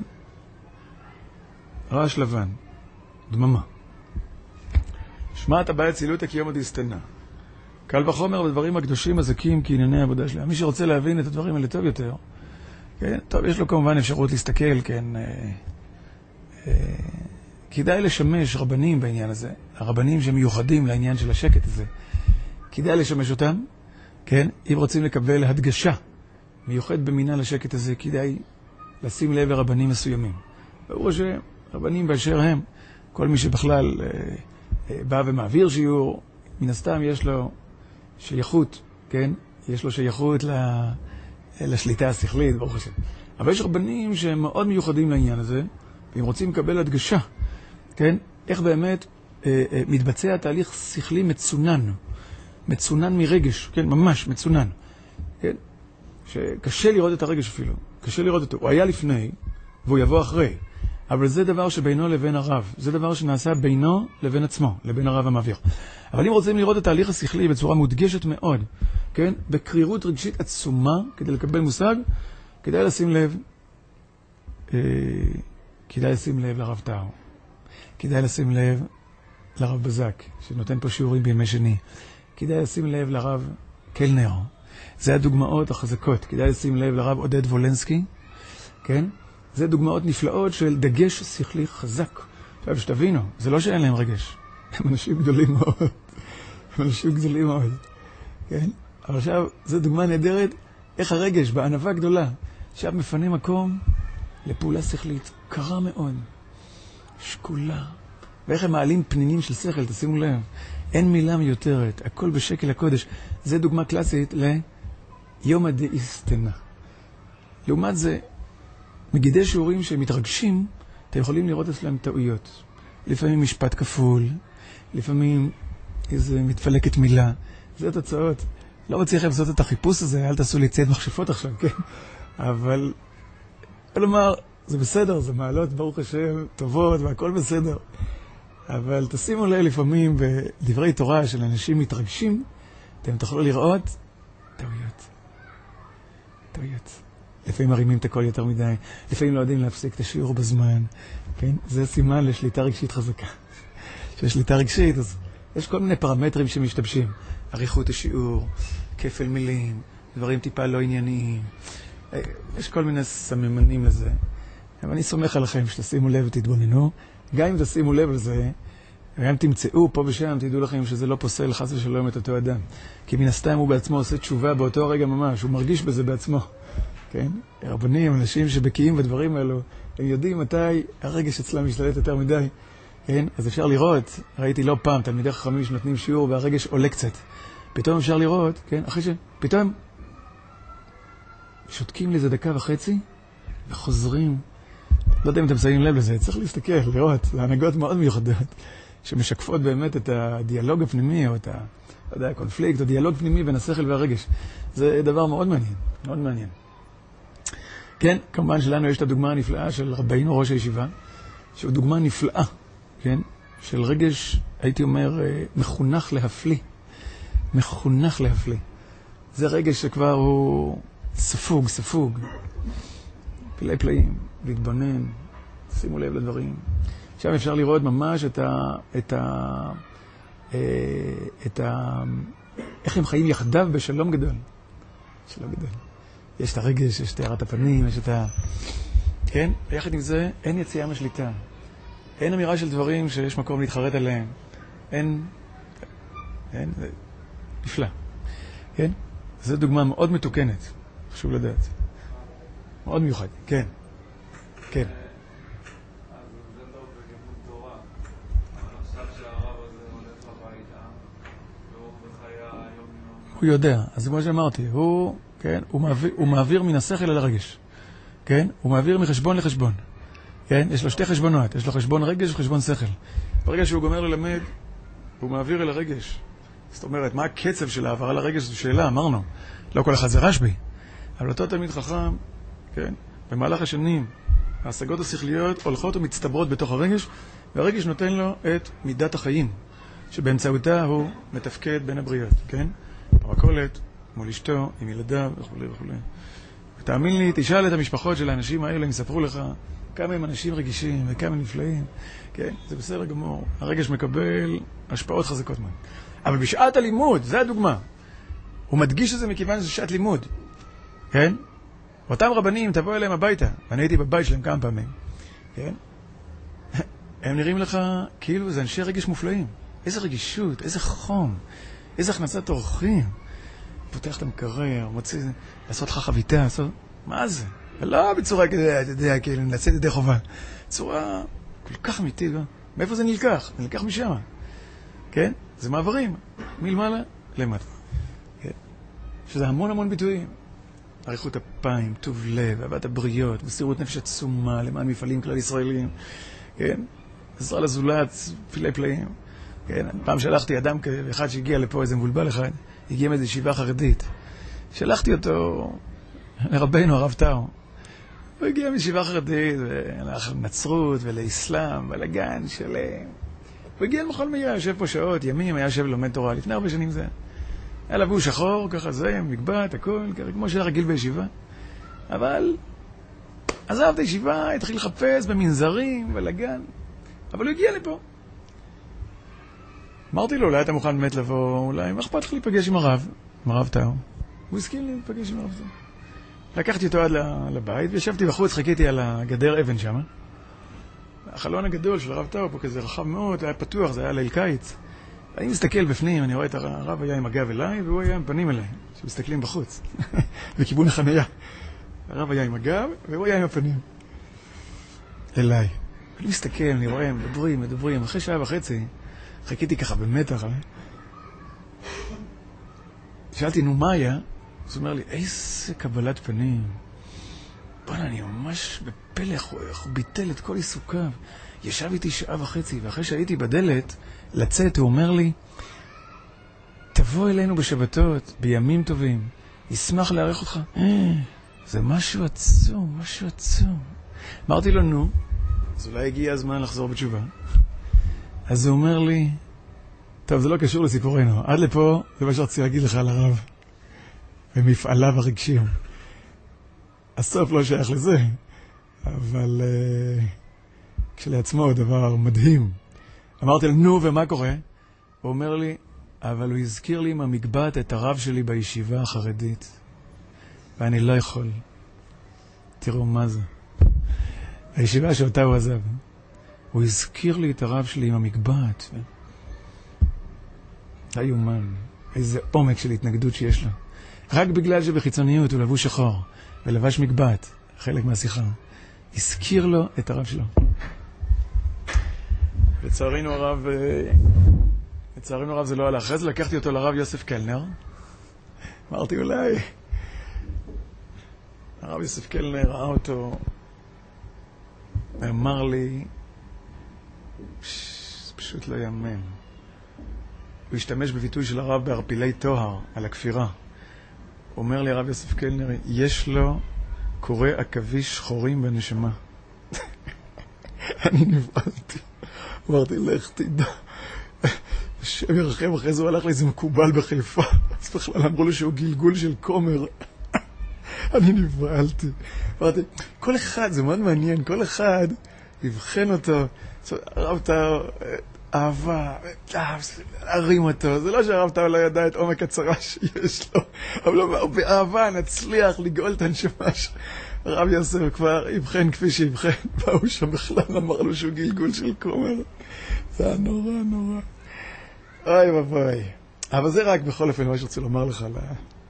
רעש לבן, דממה. שמעת הבאי הצילותא קיומא דסתנא. קל וחומר בדברים הקדושים הזכים כענייני העבודה שלהם. מי שרוצה להבין את הדברים האלה טוב יותר, כן? טוב, יש לו כמובן אפשרות להסתכל, כן? אה, אה, כדאי לשמש רבנים בעניין הזה, הרבנים שמיוחדים לעניין של השקט הזה. כדאי לשמש אותם, כן? אם רוצים לקבל הדגשה מיוחד במינה לשקט הזה, כדאי לשים לב לרבנים מסוימים. ברור שרבנים באשר הם, כל מי שבכלל אה, אה, בא ומעביר שיעור, מן הסתם יש לו שייכות, כן? יש לו שייכות ל, לשליטה השכלית, ברוך השם. אבל יש רבנים שהם מאוד מיוחדים לעניין הזה, והם רוצים לקבל הדגשה, כן? איך באמת אה, אה, מתבצע תהליך שכלי מצונן, מצונן מרגש, כן? ממש מצונן, כן? שקשה לראות את הרגש אפילו, קשה לראות אותו. הוא היה לפני, והוא יבוא אחרי. אבל זה דבר שבינו לבין הרב. זה דבר שנעשה בינו לבין עצמו, לבין הרב המעביר. אבל אם רוצים לראות את התהליך השכלי בצורה מודגשת מאוד, כן? בקרירות רגשית עצומה, כדי לקבל מושג, כדאי לשים לב, אה, כדאי לשים לב לרב טאו. כדאי לשים לב לרב בזק, שנותן פה שיעורים בימי שני. כדאי לשים לב לרב קלנר. זה הדוגמאות החזקות. כדאי לשים לב לרב עודד וולנסקי, כן? זה דוגמאות נפלאות של דגש שכלי חזק. עכשיו, שתבינו, זה לא שאין להם רגש. הם אנשים גדולים מאוד. הם אנשים גדולים מאוד. כן? אבל עכשיו, זו דוגמה נהדרת, איך הרגש בענווה גדולה, עכשיו מפנה מקום לפעולה שכלית קרה מאוד, שקולה. ואיך הם מעלים פנינים של שכל, תשימו לב. אין מילה מיותרת, הכל בשקל הקודש. זה דוגמה קלאסית ליומא דאסתנא. לעומת זה, מגידי שיעורים שמתרגשים, אתם יכולים לראות אצלם טעויות. לפעמים משפט כפול, לפעמים איזה מתפלקת מילה. זה התוצאות. לא מצליח לעשות את החיפוש הזה, אל תעשו לי ציית מכשפות עכשיו, כן? אבל, כלומר, זה בסדר, זה מעלות, ברוך השם, טובות, והכל בסדר. אבל תשימו לב לפעמים בדברי תורה של אנשים מתרגשים, אתם תוכלו לראות טעויות. טעויות. לפעמים מרימים את הכל יותר מדי, לפעמים לא יודעים להפסיק את השיעור בזמן, כן? זה סימן לשליטה רגשית חזקה. ששליטה רגשית, אז יש כל מיני פרמטרים שמשתבשים. עריכות השיעור, כפל מילים, דברים טיפה לא ענייניים. יש כל מיני סממנים לזה. אבל אני סומך עליכם שתשימו לב ותתבוננו. גם אם תשימו לב על זה, וגם תמצאו פה ושם, תדעו לכם שזה לא פוסל חס ושלום את אותו אדם. כי מן הסתם הוא בעצמו עושה תשובה באותו הרגע ממש, הוא מרגיש בזה בעצמו. כן? רבנים, אנשים שבקיאים בדברים האלו, הם יודעים מתי הרגש אצלם משתלט יותר מדי. כן? אז אפשר לראות, ראיתי לא פעם, תלמידי חכמים שנותנים שיעור והרגש עולה קצת. פתאום אפשר לראות, כן, אחרי שפתאום שותקים לזה דקה וחצי, וחוזרים. לא יודע אם אתם שמים לב לזה, צריך להסתכל, לראות, זה הנהגות מאוד מיוחדות, שמשקפות באמת את הדיאלוג הפנימי, או את ה, לא יודע, הקונפליקט, או דיאלוג פנימי בין השכל והרגש. זה דבר מאוד מעניין, מאוד מעניין. כן, כמובן שלנו יש את הדוגמה הנפלאה של רבינו ראש הישיבה, שהוא דוגמה נפלאה, כן, של רגש, הייתי אומר, מחונך להפליא. מחונך להפליא. זה רגש שכבר הוא ספוג, ספוג. פלאי פלאים, להתבונן, שימו לב לדברים. שם אפשר לראות ממש את ה... את ה... את ה... איך הם חיים יחדיו בשלום גדול. שלום גדול. יש את הרגש, יש את הארת הפנים, יש את ה... כן? יחד עם זה, אין יציאה משליטה. אין אמירה של דברים שיש מקום להתחרט עליהם. אין... אין... זה נפלא. כן? זו דוגמה מאוד מתוקנת. חשוב לדעת. מאוד מיוחד. כן. כן. אז זה טוב בגמות תורה. עכשיו שהרב הזה הולך הביתה, והוא בחיי היום-יום. הוא יודע. אז כמו שאמרתי, הוא, כן, הוא מעביר, הוא מעביר מן השכל אל הרגש. כן? הוא מעביר מחשבון לחשבון. כן? יש לו שתי חשבונות. יש לו חשבון רגש וחשבון שכל. ברגע שהוא גומר ללמד, הוא מעביר אל הרגש. זאת אומרת, מה הקצב של העברה לרגש? זו שאלה, אמרנו. לא כל אחד זה רשב"י. אבל אותו תלמיד חכם, כן? במהלך השנים, ההשגות השכליות הולכות ומצטברות בתוך הרגש, והרגש נותן לו את מידת החיים, שבאמצעותה הוא מתפקד בין הבריות, כן? במכולת, מול אשתו, עם ילדיו וכו' וכו'. ותאמין לי, תשאל את המשפחות של האנשים האלה, הם יספרו לך כמה הם אנשים רגישים וכמה הם נפלאים, כן? זה בסדר גמור. הרגש מקבל השפעות חזקות מאוד. אבל בשעת הלימוד, זה הדוגמה. הוא מדגיש את זה מכיוון שזה שעת לימוד, כן? אותם רבנים, תבוא אליהם הביתה, ואני הייתי בבית שלהם כמה פעמים, כן? הם נראים לך כאילו זה אנשי רגש מופלאים. איזה רגישות, איזה חום, איזה הכנסת אורחים. פותח את המקרר, מוציא, לעשות לך חביתה, לעשות... מה זה? ולא בצורה כדי, אתה יודע, כאילו, לצאת ידי חובה. צורה כל כך אמיתית, לא? מאיפה זה נלקח? זה נלקח משם. כן? זה מעברים. מלמעלה, למטה. כן? שזה המון המון ביטויים. עריכות אפיים, טוב לב, אהבת הבריות, מסירות נפש עצומה למען מפעלים כלל ישראלים, כן? עזרה לזולת, פלאי פלאים, כן? פעם שלחתי אדם אחד שהגיע לפה, איזה מבולבל אחד, הגיע מאיזו ישיבה חרדית. שלחתי אותו לרבנו, הרב טאו. הוא הגיע מישיבה חרדית, והלך לנצרות ולאסלאם, ולגן שלם. הוא הגיע לכל מיה, יושב פה שעות, ימים, היה יושב לומד תורה, לפני הרבה שנים זה. היה לבוא שחור, ככה זה, מגבעת, הכל, כמו שהיה רגיל בישיבה. אבל עזב את הישיבה, התחיל לחפש במנזרים ולגן, אבל הוא הגיע לפה. אמרתי לו, אולי אתה מוכן באמת לבוא, אולי, מה אכפת לך להיפגש עם הרב, עם הרב טאו? הוא הסכים לי להיפגש עם הרב טאו. לקחתי אותו עד לבית, וישבתי בחוץ, חיכיתי על הגדר אבן שם. החלון הגדול של הרב טאו פה כזה רחב מאוד, היה פתוח, זה היה ליל קיץ. אני מסתכל בפנים, אני רואה את הרב היה עם הגב אליי, והוא היה עם פנים אליי, שמסתכלים בחוץ, בכיוון החניה. הרב היה עם הגב, והוא היה עם הפנים אליי. אני מסתכל, אני רואה, מדברים, מדברים, אחרי שעה וחצי, חיכיתי ככה במתח, שאלתי, נו, מה היה? אז הוא אומר לי, איזה קבלת פנים. בוא'נה, אני ממש בפלח, הוא ביטל את כל עיסוקיו. ישב איתי שעה וחצי, ואחרי שהייתי בדלת, לצאת, הוא אומר לי, תבוא אלינו בשבתות, בימים טובים, ישמח להעריך אותך. זה משהו עצום, משהו עצום. אמרתי לו, נו, אז אולי הגיע הזמן לחזור בתשובה. אז הוא אומר לי, טוב, זה לא קשור לסיפורנו, עד לפה זה מה שרציתי להגיד לך על הרב, ומפעליו הרגשיים. הסוף לא שייך לזה, אבל uh, כשלעצמו דבר מדהים. אמרתי לו, נו, ומה קורה? הוא אומר לי, אבל הוא הזכיר לי עם המגבעת את הרב שלי בישיבה החרדית, ואני לא יכול. תראו מה זה. הישיבה שאותה הוא עזב. הוא הזכיר לי את הרב שלי עם המגבעת. היומן, איזה עומק של התנגדות שיש לו. רק בגלל שבחיצוניות הוא לבוש שחור ולבש מגבעת, חלק מהשיחה, הזכיר לו את הרב שלו. לצערנו הרב לצערנו הרב זה לא הלך. אחרי זה לקחתי אותו לרב יוסף קלנר. אמרתי אולי, הרב יוסף קלנר ראה אותו, ואמר לי, זה פשוט לא יאמן. הוא השתמש בביטוי של הרב בערפילי טוהר על הכפירה. הוא אומר לי, הרב יוסף קלנר, יש לו קורא עכביש שחורים בנשמה. אני נבעלתי. אמרתי, לך תדע. השם ירחם, אחרי זה הוא הלך לאיזה מקובל בחיפה. אז בכלל אמרו לו שהוא גלגול של כומר. אני נבעלתי. אמרתי, כל אחד, זה מאוד מעניין, כל אחד יבחן אותו. הרב טאו, אהבה, להרים אותו. זה לא שהרב טאו לא ידע את עומק הצרה שיש לו, אבל לא, באהבה נצליח לגאול את הנשמה שלו. הרב יוסף כבר יבחן כפי שיבחן. באו שם בכלל, אמר לו שהוא גלגול של כומר. זה היה נורא נורא. אוי ובוי. אבל זה רק בכל אופן מה שרצה לומר לך על, ה...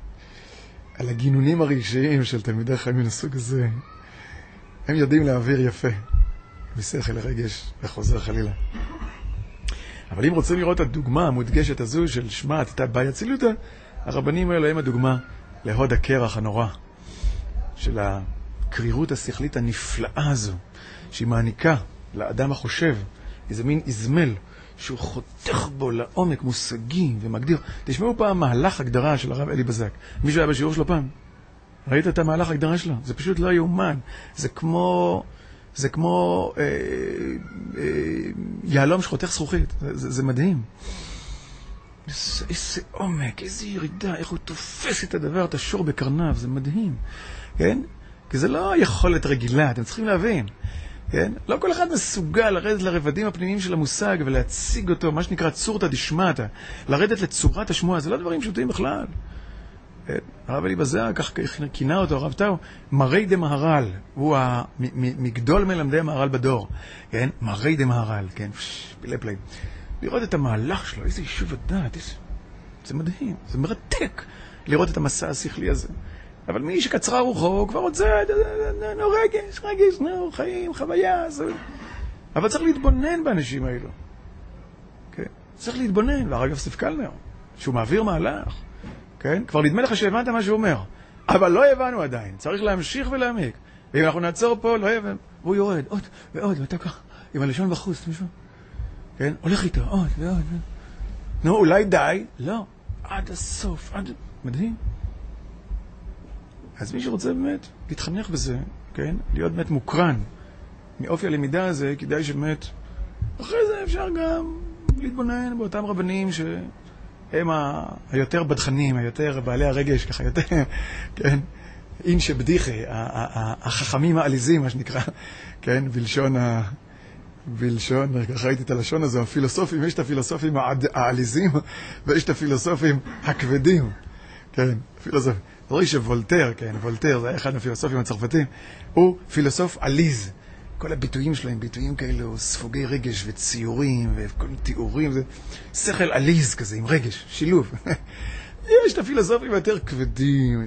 על הגינונים הרגשיים של תלמידי חיים מן הסוג הזה. הם יודעים להעביר יפה משכל לרגש וחוזר חלילה. אבל אם רוצים לראות את הדוגמה המודגשת הזו של שמעת את הבעיה צילותה, הרבנים האלה הם הדוגמה להוד הקרח הנורא של הקרירות השכלית הנפלאה הזו, שהיא מעניקה לאדם החושב איזה מין איזמל שהוא חותך בו לעומק מושגים ומגדיר. תשמעו פעם מהלך הגדרה של הרב אלי בזק. מישהו היה בשיעור שלו פעם? ראית את המהלך הגדרה שלו? זה פשוט לא יאומן. זה כמו, זה כמו אה, אה, יעלום שחותך זכוכית. זה, זה, זה מדהים. איזה, איזה עומק, איזה ירידה, איך הוא תופס את הדבר, את השור בקרניו, זה מדהים. כן? כי זה לא יכולת רגילה, אתם צריכים להבין. כן? לא כל אחד מסוגל לרדת לרבדים הפנימיים של המושג ולהציג אותו, מה שנקרא צורתא דשמטא, לרדת לצורת השמועה, זה לא דברים פשוטים בכלל. כן? הרב אלי בזק, כך כינה אותו הרב טאו, מראי דמהר"ל, הוא מגדול מלמדי המהר"ל בדור. כן? מראי דמהר"ל, כן? פילי פלי. לראות את המהלך שלו, איזה יישוב הדעת, איזה... זה מדהים, זה מרתק לראות את המסע השכלי הזה. אבל מי שקצרה רוחו, הוא כבר רוצה, נו, רגש, רגש, נו, חיים, חוויה, זה... אבל צריך להתבונן באנשים האלו. כן? צריך להתבונן, והרב יוסף קלנר, שהוא מעביר מהלך, כן? כבר נדמה לך שהבנת מה שהוא אומר, אבל לא הבנו עדיין, צריך להמשיך ולהעמיק. ואם אנחנו נעצור פה, לא הבנו, והוא יורד, עוד ועוד, ואתה ככה, עם הלשון בחוץ, אתה משמע? כן? הולך איתו, עוד ועוד. נו, אולי די? לא. עד הסוף, עד... מדהים. אז מי שרוצה באמת להתחנך בזה, כן? להיות באמת מוקרן מאופי הלמידה הזה, כדאי שבאמת, אחרי זה אפשר גם להתבונן באותם רבנים שהם ה... היותר בדחנים, היותר בעלי הרגש, ככה יותר, כן? אין שבדיחי, החכמים העליזים, מה שנקרא, כן? בלשון ה... בלשון, ככה ראיתי את הלשון הזה, הפילוסופים, יש את הפילוסופים העליזים, ויש את הפילוסופים הכבדים, כן? פילוסופים. רואה שוולטר, כן, וולטר, זה היה אחד מהפילוסופים הצרפתים, הוא פילוסוף עליז. כל הביטויים שלהם, ביטויים כאלו, ספוגי רגש וציורים וכל תיאורים, זה שכל עליז כזה, עם רגש, שילוב. יש את הפילוסופים היותר כבדים,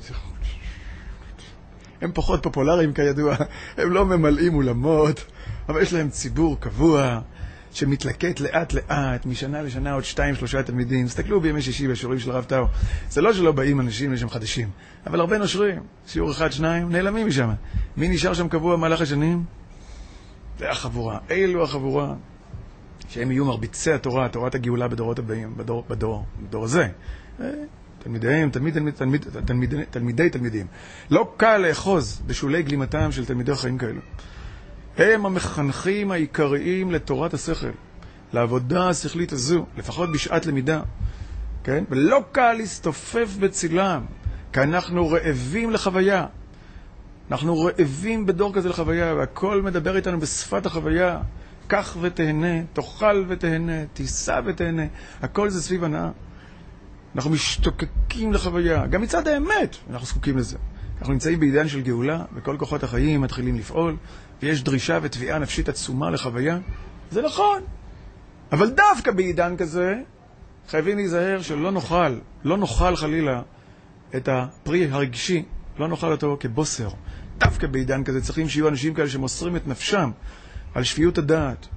הם פחות פופולריים כידוע, הם לא ממלאים אולמות, אבל יש להם ציבור קבוע, שמתלקט לאט לאט, משנה לשנה עוד שתיים, שלושה תלמידים. הסתכלו בימי שישי בשיעורים של הרב טאו. זה לא שלא באים אנשים לשם חדשים, אבל הרבה נושרים. שיעור אחד, שניים, נעלמים משם. מי נשאר שם קבוע במהלך השנים? זה החבורה. אילו החבורה, שהם יהיו מרביצי התורה, תורת הגאולה בדורות הבאים, בדור, בדור, בדור הזה. תלמידיהם, תלמיד, תלמיד, תלמיד, תלמיד, תלמידי תלמידים. לא קל לאחוז בשולי גלימתם של תלמידי חיים כאלו. הם המחנכים העיקריים לתורת השכל, לעבודה השכלית הזו, לפחות בשעת למידה, כן? ולא קל להסתופף בצילם, כי אנחנו רעבים לחוויה. אנחנו רעבים בדור כזה לחוויה, והכל מדבר איתנו בשפת החוויה. קח ותהנה, תאכל ותהנה, תיסע ותהנה, הכל זה סביב הנאה. אנחנו משתוקקים לחוויה, גם מצד האמת אנחנו זקוקים לזה. אנחנו נמצאים בעידן של גאולה, וכל כוחות החיים מתחילים לפעול, ויש דרישה ותביעה נפשית עצומה לחוויה. זה נכון. אבל דווקא בעידן כזה, חייבים להיזהר שלא נאכל, לא נאכל חלילה את הפרי הרגשי, לא נאכל אותו כבוסר. דווקא בעידן כזה צריכים שיהיו אנשים כאלה שמוסרים את נפשם על שפיות הדעת,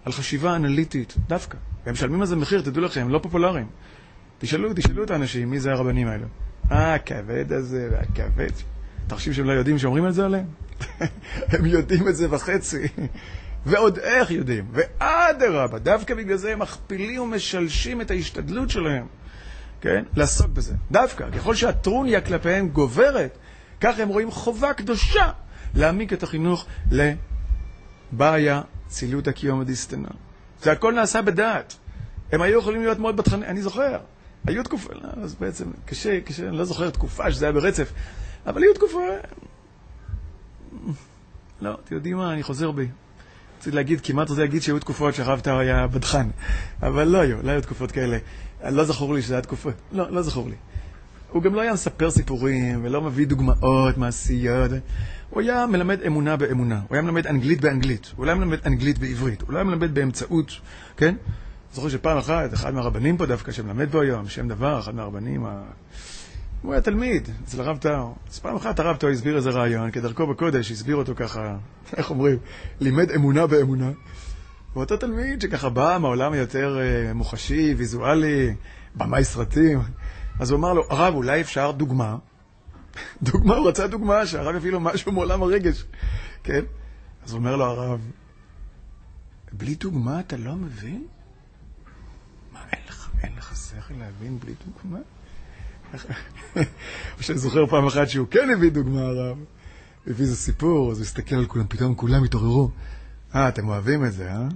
על חשיבה אנליטית, דווקא. והם משלמים על זה מחיר, תדעו לכם, הם לא פופולריים. תשאלו, תשאלו את האנשים, מי זה הרבנים האלו? אה, הכבד הזה, והכבד. אתה חושב שהם לא יודעים שאומרים את זה עליהם? הם יודעים את זה וחצי. ועוד איך יודעים. ועד הרבה, דווקא בגלל זה הם מכפילים ומשלשים את ההשתדלות שלהם. כן? לעסוק בזה. דווקא, ככל שהטרוניה כלפיהם גוברת, כך הם רואים חובה קדושה להעמיק את החינוך לבעיה צילות הקיום הדיסטנה. זה הכל נעשה בדעת. הם היו יכולים להיות מאוד בתכנים, אני זוכר. היו תקופה, אז בעצם קשה, קשה, אני לא זוכר תקופה שזה היה ברצף, אבל היו תקופה... לא, אתם יודעים מה, אני חוזר בי. רציתי להגיד, כמעט רוצה להגיד שהיו תקופות שהרב טאו היה בדחן, אבל לא היו, לא היו תקופות כאלה. לא זכור לי שזה היה תקופות, לא, לא זכור לי. הוא גם לא היה מספר סיפורים, ולא מביא דוגמאות מעשיות. הוא היה מלמד אמונה באמונה. הוא היה מלמד אנגלית באנגלית. הוא היה מלמד אנגלית בעברית. הוא היה מלמד באמצעות, כן? זוכר שפעם אחת, אחד מהרבנים פה דווקא, שמלמד פה היום, שם דבר, אחד מהרבנים, ה... הוא היה תלמיד, אצל הרב טאו. אז פעם אחת הרב טאו הסביר איזה רעיון, כדרכו בקודש, הסביר אותו ככה, איך אומרים, לימד אמונה באמונה. ואותו תלמיד שככה בא מהעולם היותר uh, מוחשי, ויזואלי, במאי סרטים, אז הוא אמר לו, הרב, אולי אפשר דוגמה? דוגמה, הוא רצה דוגמה, שהרב יביא לו משהו מעולם הרגש, כן? אז הוא אומר לו, הרב, בלי דוגמה אתה לא מבין? מה, אין לך, אין לך שכל להבין בלי דוגמה? או שאני זוכר פעם אחת שהוא כן הביא דוגמה, הרב. הביא איזה סיפור, אז הוא הסתכל על כולם, פתאום כולם התעוררו. אה, אתם אוהבים את זה, אה?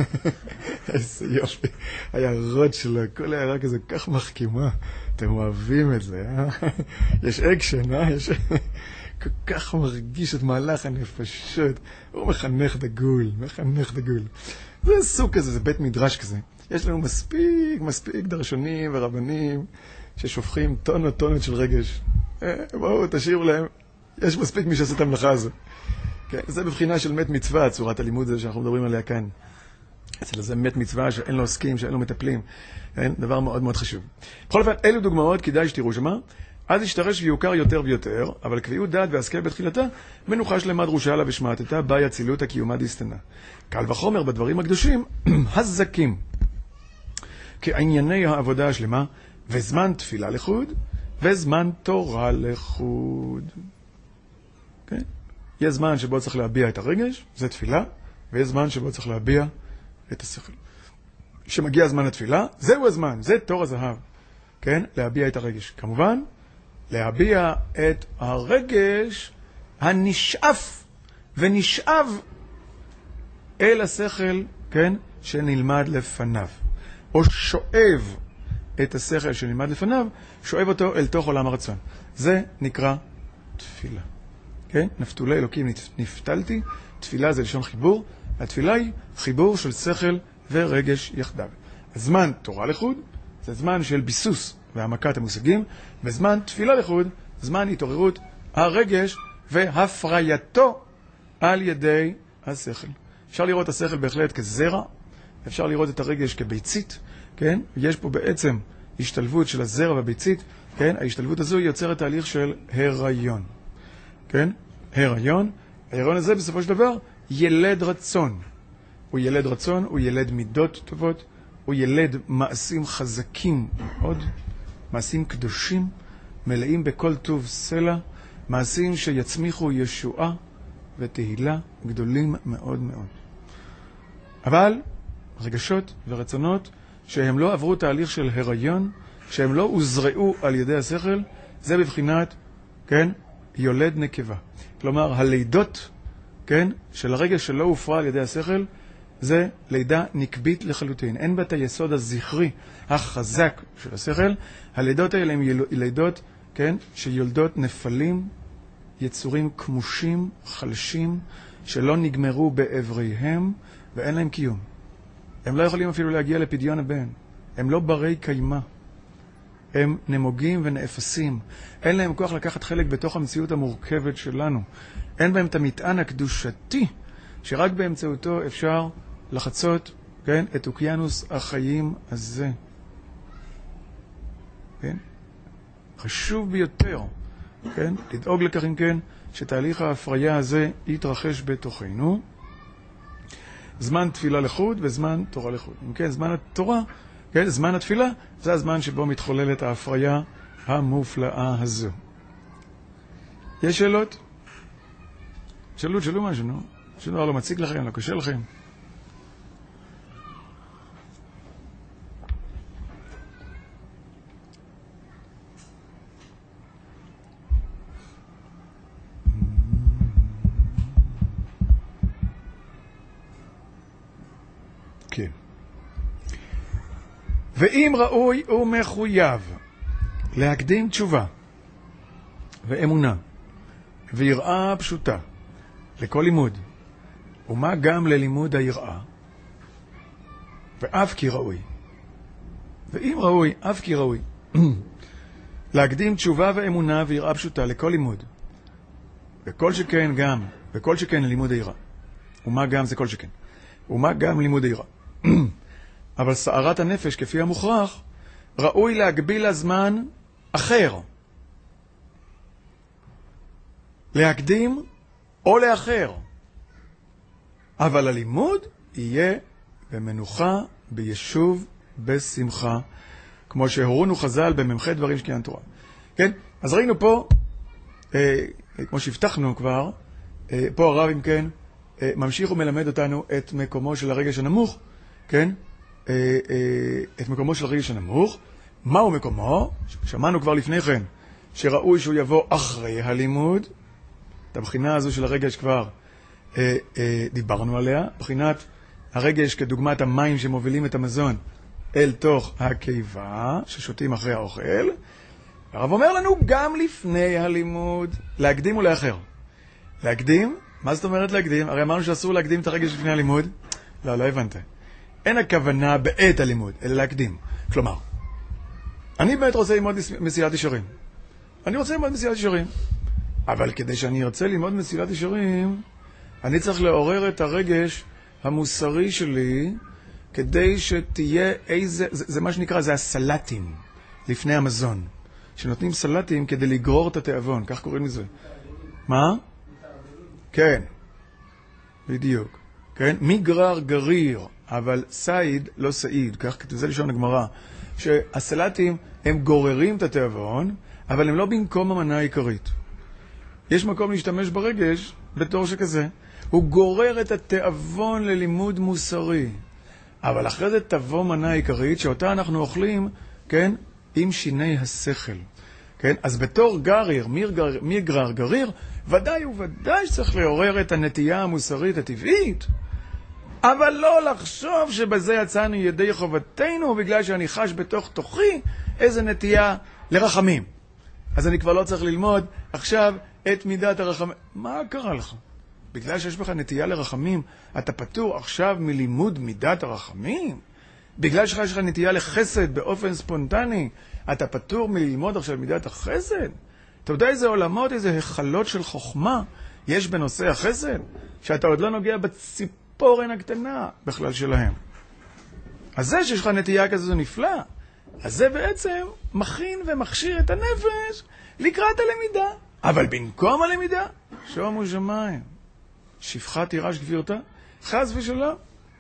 איזה יופי. היה רוד שלו, כל הערה כזה כך מחכימה. אתם אוהבים את זה, אה? יש אקשן, אה? יש... כל כך מרגיש את מהלך הנפשות. הוא מחנך דגול, מחנך דגול. זה סוג כזה, זה בית מדרש כזה. יש לנו מספיק, מספיק דרשנים ורבנים ששופכים טונות טונות של רגש. בואו, תשאירו להם. יש מספיק מי שעשה את המלאכה הזו. כן, זה בבחינה של מת מצווה, צורת הלימוד הזה שאנחנו מדברים עליה כאן. אצל זה מת מצווה שאין לו עוסקים, שאין לו מטפלים. כן, דבר מאוד מאוד חשוב. בכל אופן, אלו דוגמאות, כדאי שתראו שמה. אז ישתרש ויוכר יותר ויותר, אבל קביעות דעת והשכל בתחילתה, מנוחה שלמה דרושה לה ושמעתתה, בה יצילות הקיומה דיסטנה. קל וחומר בדברים הקדושים, הזקים. כענייני העבודה השלמה, וזמן תפילה לחוד, וזמן תורה לחוד. כן? יש זמן שבו צריך להביע את הרגש, זה תפילה, ויש זמן שבו צריך להביע את השכל. כשמגיע זמן התפילה, זהו הזמן, זה תור הזהב. כן? להביע את הרגש. כמובן, להביע את הרגש הנשאף ונשאב אל השכל, כן? שנלמד לפניו. או שואב את השכל שנלמד לפניו, שואב אותו אל תוך עולם הרצון. זה נקרא תפילה. כן? נפתולי אלוקים נפתלתי, תפילה זה לשון חיבור, התפילה היא חיבור של שכל ורגש יחדיו. הזמן תורה לחוד, זה זמן של ביסוס והעמקת המושגים, וזמן תפילה לחוד, זמן התעוררות הרגש והפרייתו על ידי השכל. אפשר לראות את השכל בהחלט כזרע, אפשר לראות את הרגש כביצית, כן? יש פה בעצם השתלבות של הזרע והביצית, כן? ההשתלבות הזו יוצרת תהליך של הריון. כן? הריון. ההריון הזה בסופו של דבר ילד רצון. הוא ילד רצון, הוא ילד מידות טובות, הוא ילד מעשים חזקים מאוד, מעשים קדושים, מלאים בכל טוב סלע, מעשים שיצמיחו ישועה ותהילה גדולים מאוד מאוד. אבל רגשות ורצונות שהם לא עברו תהליך של הריון, שהם לא הוזרעו על ידי השכל, זה בבחינת, כן, יולד נקבה. כלומר, הלידות, כן, של הרגש שלא הופרה על ידי השכל, זה לידה נקבית לחלוטין. אין בה את היסוד הזכרי החזק של השכל. הלידות האלה הן לידות, כן, שיולדות נפלים, יצורים כמושים, חלשים, שלא נגמרו בעבריהם, ואין להם קיום. הם לא יכולים אפילו להגיע לפדיון הבן. הם לא ברי קיימה. הם נמוגים ונאפסים. אין להם כוח לקחת חלק בתוך המציאות המורכבת שלנו. אין בהם את המטען הקדושתי, שרק באמצעותו אפשר לחצות, כן, את אוקיינוס החיים הזה. כן? חשוב ביותר, כן? לדאוג לכך אם כן, שתהליך ההפריה הזה יתרחש בתוכנו. זמן תפילה לחוד וזמן תורה לחוד. אם כן, זמן התורה, כן, זמן התפילה, זה הזמן שבו מתחוללת ההפריה המופלאה הזו. יש שאלות? שאלות, שאלו משהו, נו. שום לא מציג לכם, לא קשה לכם. כן. ואם ראוי ומחויב להקדים תשובה ואמונה ויראה פשוטה לכל לימוד, ומה גם ללימוד היראה, ואף כי ראוי, ואם ראוי, אף כי ראוי, להקדים תשובה ואמונה ויראה פשוטה לכל לימוד, וכל שכן גם, וכל שכן ללימוד היראה, ומה גם זה כל שכן, ומה גם לימוד היראה. אבל סערת הנפש, כפי המוכרח, ראוי להגביל הזמן אחר. להקדים או לאחר. אבל הלימוד יהיה במנוחה, בישוב, בשמחה, כמו שהורונו חז"ל בממחי דברים שקיים תורה. כן? אז ראינו פה, אה, כמו שהבטחנו כבר, אה, פה הרב אם כן, אה, ממשיך ומלמד אותנו את מקומו של הרגש הנמוך, כן? אה, אה, את מקומו של הרגש הנמוך. מהו מקומו? שמענו כבר לפני כן, שראוי שהוא יבוא אחרי הלימוד. את הבחינה הזו של הרגש כבר אה, אה, דיברנו עליה, בחינת הרגש כדוגמת המים שמובילים את המזון אל תוך הקיבה, ששותים אחרי האוכל. הרב אומר לנו גם לפני הלימוד, להקדים או לאחר. להקדים? מה זאת אומרת להקדים? הרי אמרנו שאסור להקדים את הרגש לפני הלימוד. לא, לא הבנת. אין הכוונה בעת הלימוד, אלא להקדים. כלומר, אני באמת רוצה ללמוד מסילת ישרים. אני רוצה ללמוד מסילת ישרים. אבל כדי שאני ארצה ללמוד מסילת ישרים, אני צריך לעורר את הרגש המוסרי שלי, כדי שתהיה איזה, זה, זה מה שנקרא, זה הסלטים לפני המזון. שנותנים סלטים כדי לגרור את התיאבון, כך קוראים לזה. מה? כן. בדיוק. כן? מגרר גריר, אבל סעיד לא סעיד, כך כתוב, זה לשון הגמרא. שהסלטים הם גוררים את התיאבון, אבל הם לא במקום המנה העיקרית. יש מקום להשתמש ברגש בתור שכזה. הוא גורר את התיאבון ללימוד מוסרי. אבל אחרי זה תבוא מנה עיקרית שאותה אנחנו אוכלים, כן, עם שיני השכל. כן? אז בתור גריר, מגרר גריר, ודאי וודאי שצריך לעורר את הנטייה המוסרית הטבעית, אבל לא לחשוב שבזה יצאנו ידי חובתנו, בגלל שאני חש בתוך תוכי איזה נטייה לרחמים. אז אני כבר לא צריך ללמוד עכשיו את מידת הרחמים. מה קרה לך? בגלל שיש בך נטייה לרחמים, אתה פטור עכשיו מלימוד מידת הרחמים? בגלל שיש לך נטייה לחסד באופן ספונטני, אתה פטור מללמוד עכשיו מידת החסד? אתה יודע איזה עולמות, איזה החלות של חוכמה יש בנושא החסד, שאתה עוד לא נוגע בציפורן הקטנה בכלל שלהם. אז זה שיש לך נטייה כזו זה נפלא. אז זה בעצם מכין ומכשיר את הנפש לקראת הלמידה. אבל במקום הלמידה, שומו שמיים. שפחה תירש גבירתה, חס ושלום,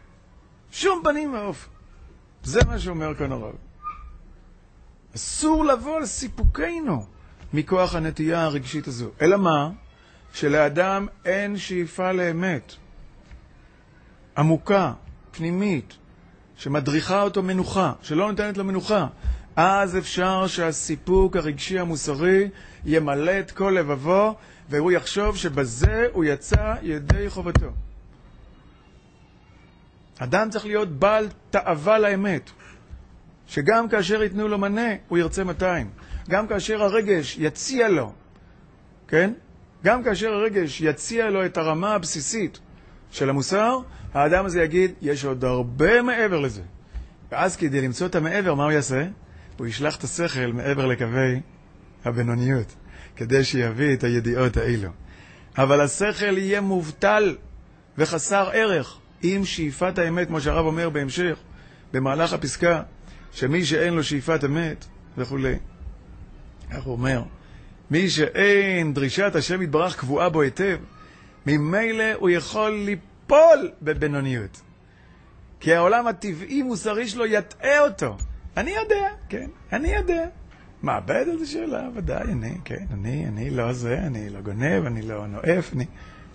שום פנים ואופן. זה מה שאומר כאן הרב. אסור לבוא על סיפוקנו מכוח הנטייה הרגשית הזו. אלא מה? שלאדם אין שאיפה לאמת. עמוקה, פנימית, שמדריכה אותו מנוחה, שלא נותנת לו מנוחה. אז אפשר שהסיפוק הרגשי המוסרי ימלא את כל לבבו, והוא יחשוב שבזה הוא יצא ידי חובתו. אדם צריך להיות בעל תאווה לאמת, שגם כאשר יתנו לו מנה, הוא ירצה מאתיים. גם כאשר הרגש יציע לו, כן? גם כאשר הרגש יציע לו את הרמה הבסיסית של המוסר, האדם הזה יגיד, יש עוד הרבה מעבר לזה. ואז כדי למצוא את המעבר, מה הוא יעשה? הוא ישלח את השכל מעבר לקווי הבינוניות, כדי שיביא את הידיעות האלו. אבל השכל יהיה מובטל וחסר ערך עם שאיפת האמת, כמו שהרב אומר בהמשך, במהלך הפסקה, שמי שאין לו שאיפת אמת וכו'. איך הוא אומר? מי שאין דרישת השם יתברך קבועה בו היטב, ממילא הוא יכול ליפול בבינוניות. כי העולם הטבעי מוסרי שלו יטעה אותו. אני יודע, כן, אני יודע. מעבד את השאלה, ודאי, אני, כן, אני, אני לא זה, אני לא גונב, אני לא נואף, אני...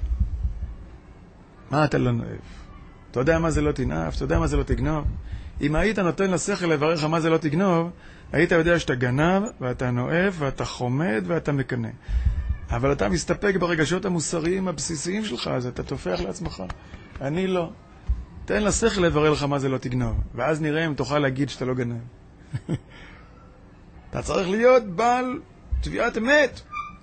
מה אתה לא נואף? אתה יודע מה זה לא תנאף? אתה יודע מה זה לא תגנוב? אם היית נותן לשכל לברר לך מה זה לא תגנוב, היית יודע שאתה גנב, ואתה נואף, ואתה חומד, ואתה מקנה. אבל אתה מסתפק ברגשות המוסריים הבסיסיים שלך, אז אתה תופח לעצמך. אני לא. תן לשכל לברר לך מה זה לא תגנוב, ואז נראה אם תוכל להגיד שאתה לא גנב. אתה צריך להיות בעל תביעת אמת,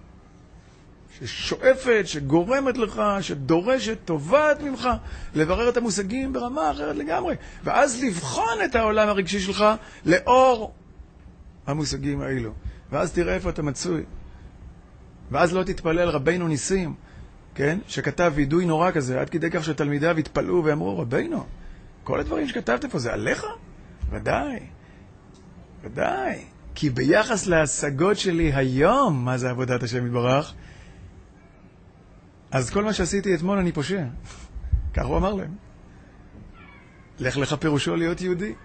ששואפת, שגורמת לך, שדורשת, תובעת ממך, לברר את המושגים ברמה אחרת לגמרי, ואז לבחון את העולם הרגשי שלך לאור המושגים האלו. ואז תראה איפה אתה מצוי. ואז לא תתפלל רבינו ניסים, כן? שכתב וידוי נורא כזה, עד כדי כך שתלמידיו התפלאו ואמרו, רבינו, כל הדברים שכתבת פה זה עליך? ודאי, ודאי. כי ביחס להשגות שלי היום, מה זה עבודת השם יתברך, אז כל מה שעשיתי אתמול אני פושע. כך הוא אמר להם. לך לך פירושו להיות יהודי.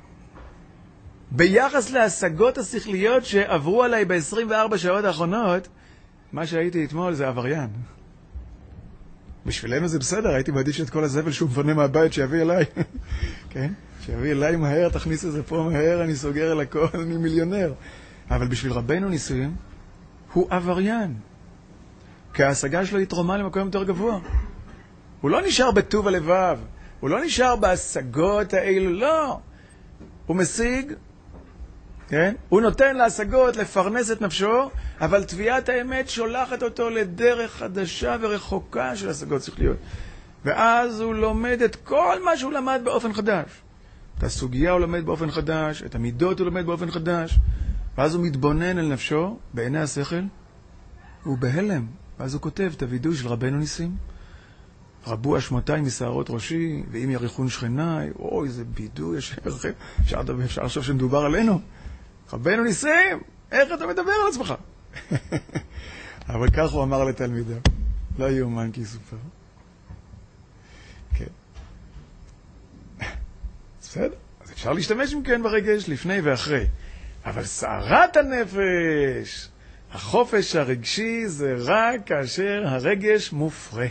ביחס להשגות השכליות שעברו עליי ב-עשרים וארבע שעות האחרונות, מה שהייתי אתמול זה עבריין. בשבילנו זה בסדר, הייתי מעדיף את כל הזבל שהוא מפנה מהבית שיביא אליי. כן? שיביא אליי מהר, תכניס את זה פה מהר, אני סוגר על הכל, אני מיליונר. אבל בשביל רבינו ניסים, הוא עבריין. כי ההשגה שלו התרומה למקום יותר גבוה. הוא לא נשאר בטוב הלבב, הוא לא נשאר בהשגות האלו, לא. הוא משיג, כן? הוא נותן להשגות לפרנס את נפשו, אבל תביעת האמת שולחת אותו לדרך חדשה ורחוקה של השגות שכליות. ואז הוא לומד את כל מה שהוא למד באופן חדש. את הסוגיה הוא לומד באופן חדש, את המידות הוא לומד באופן חדש, ואז הוא מתבונן אל נפשו בעיני השכל, הוא בהלם. ואז הוא כותב את הוידוי של רבינו ניסים. רבו אשמותיי משערות ראשי, ואם יריחון שכניי, אוי, זה בידוי, אפשר, אפשר לחשוב שמדובר עלינו. רבינו ניסים, איך אתה מדבר על עצמך? אבל כך הוא אמר לתלמידיו. לא יאומן כי יסופר. כן. בסדר, אז אפשר להשתמש מכן ברגש לפני ואחרי. אבל סערת הנפש, החופש הרגשי, זה רק כאשר הרגש מופרה.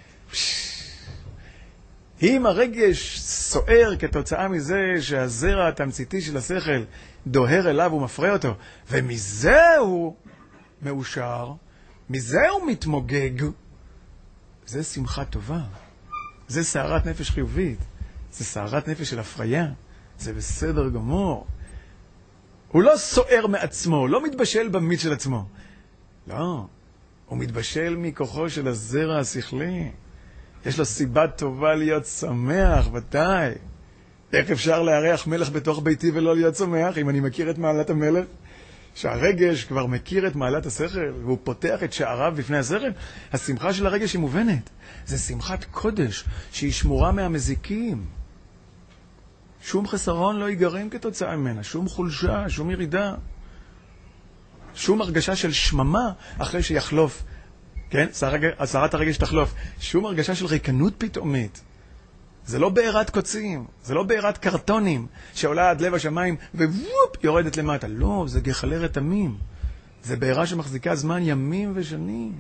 אם הרגש סוער כתוצאה מזה שהזרע התמציתי של השכל דוהר אליו ומפרה אותו, ומזה הוא מאושר, מזה הוא מתמוגג, זה שמחה טובה. זה סערת נפש חיובית. זה סערת נפש של הפריה. זה בסדר גמור. הוא לא סוער מעצמו, הוא לא מתבשל במיץ של עצמו. לא. הוא מתבשל מכוחו של הזרע השכלי. יש לו סיבה טובה להיות שמח, ודאי. איך אפשר לארח מלך בתוך ביתי ולא להיות שמח, אם אני מכיר את מעלת המלך? שהרגש כבר מכיר את מעלת השכל, והוא פותח את שעריו בפני השכל. השמחה של הרגש היא מובנת. זה שמחת קודש, שהיא שמורה מהמזיקים. שום חסרון לא ייגרם כתוצאה ממנה, שום חולשה, שום ירידה. שום הרגשה של שממה אחרי שיחלוף, כן? סערת הרגש תחלוף. שום הרגשה של ריקנות פתאומית. זה לא בעירת קוצים, זה לא בעירת קרטונים שעולה עד לב השמיים ווופ יורדת למטה. לא, זה גחלי רתמים. זה בעירה שמחזיקה זמן ימים ושנים.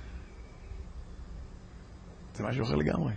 זה משהו אחר לגמרי.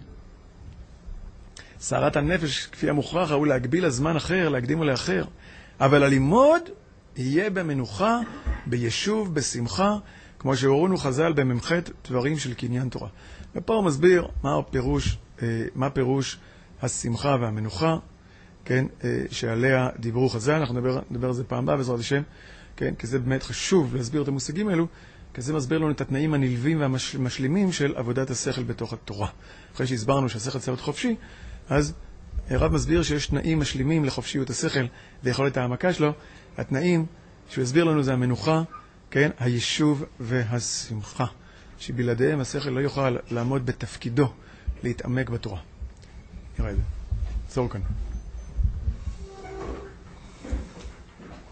סערת הנפש, כפי המוכרח, הוא להגביל הזמן אחר, להקדים ולאחר. אבל הלימוד יהיה במנוחה, בישוב, בשמחה, כמו שהורונו חז"ל בממחת דברים של קניין תורה. ופה הוא מסביר מה הפירוש, מה פירוש השמחה והמנוחה, כן, שעליה דיברו חז"ל. אנחנו נדבר, נדבר על זה פעם הבאה בעזרת השם, כן, כי זה באמת חשוב להסביר את המושגים האלו, כי זה מסביר לנו את התנאים הנלווים והמשלימים של עבודת השכל בתוך התורה. אחרי שהסברנו שהשכל צריך להיות חופשי, אז הרב מסביר שיש תנאים משלימים לחופשיות השכל ויכולת העמקה שלו. התנאים שהוא הסביר לנו זה המנוחה, כן, היישוב והשמחה, שבלעדיהם השכל לא יוכל לעמוד בתפקידו להתעמק בתורה. נראה את זה. צור כאן.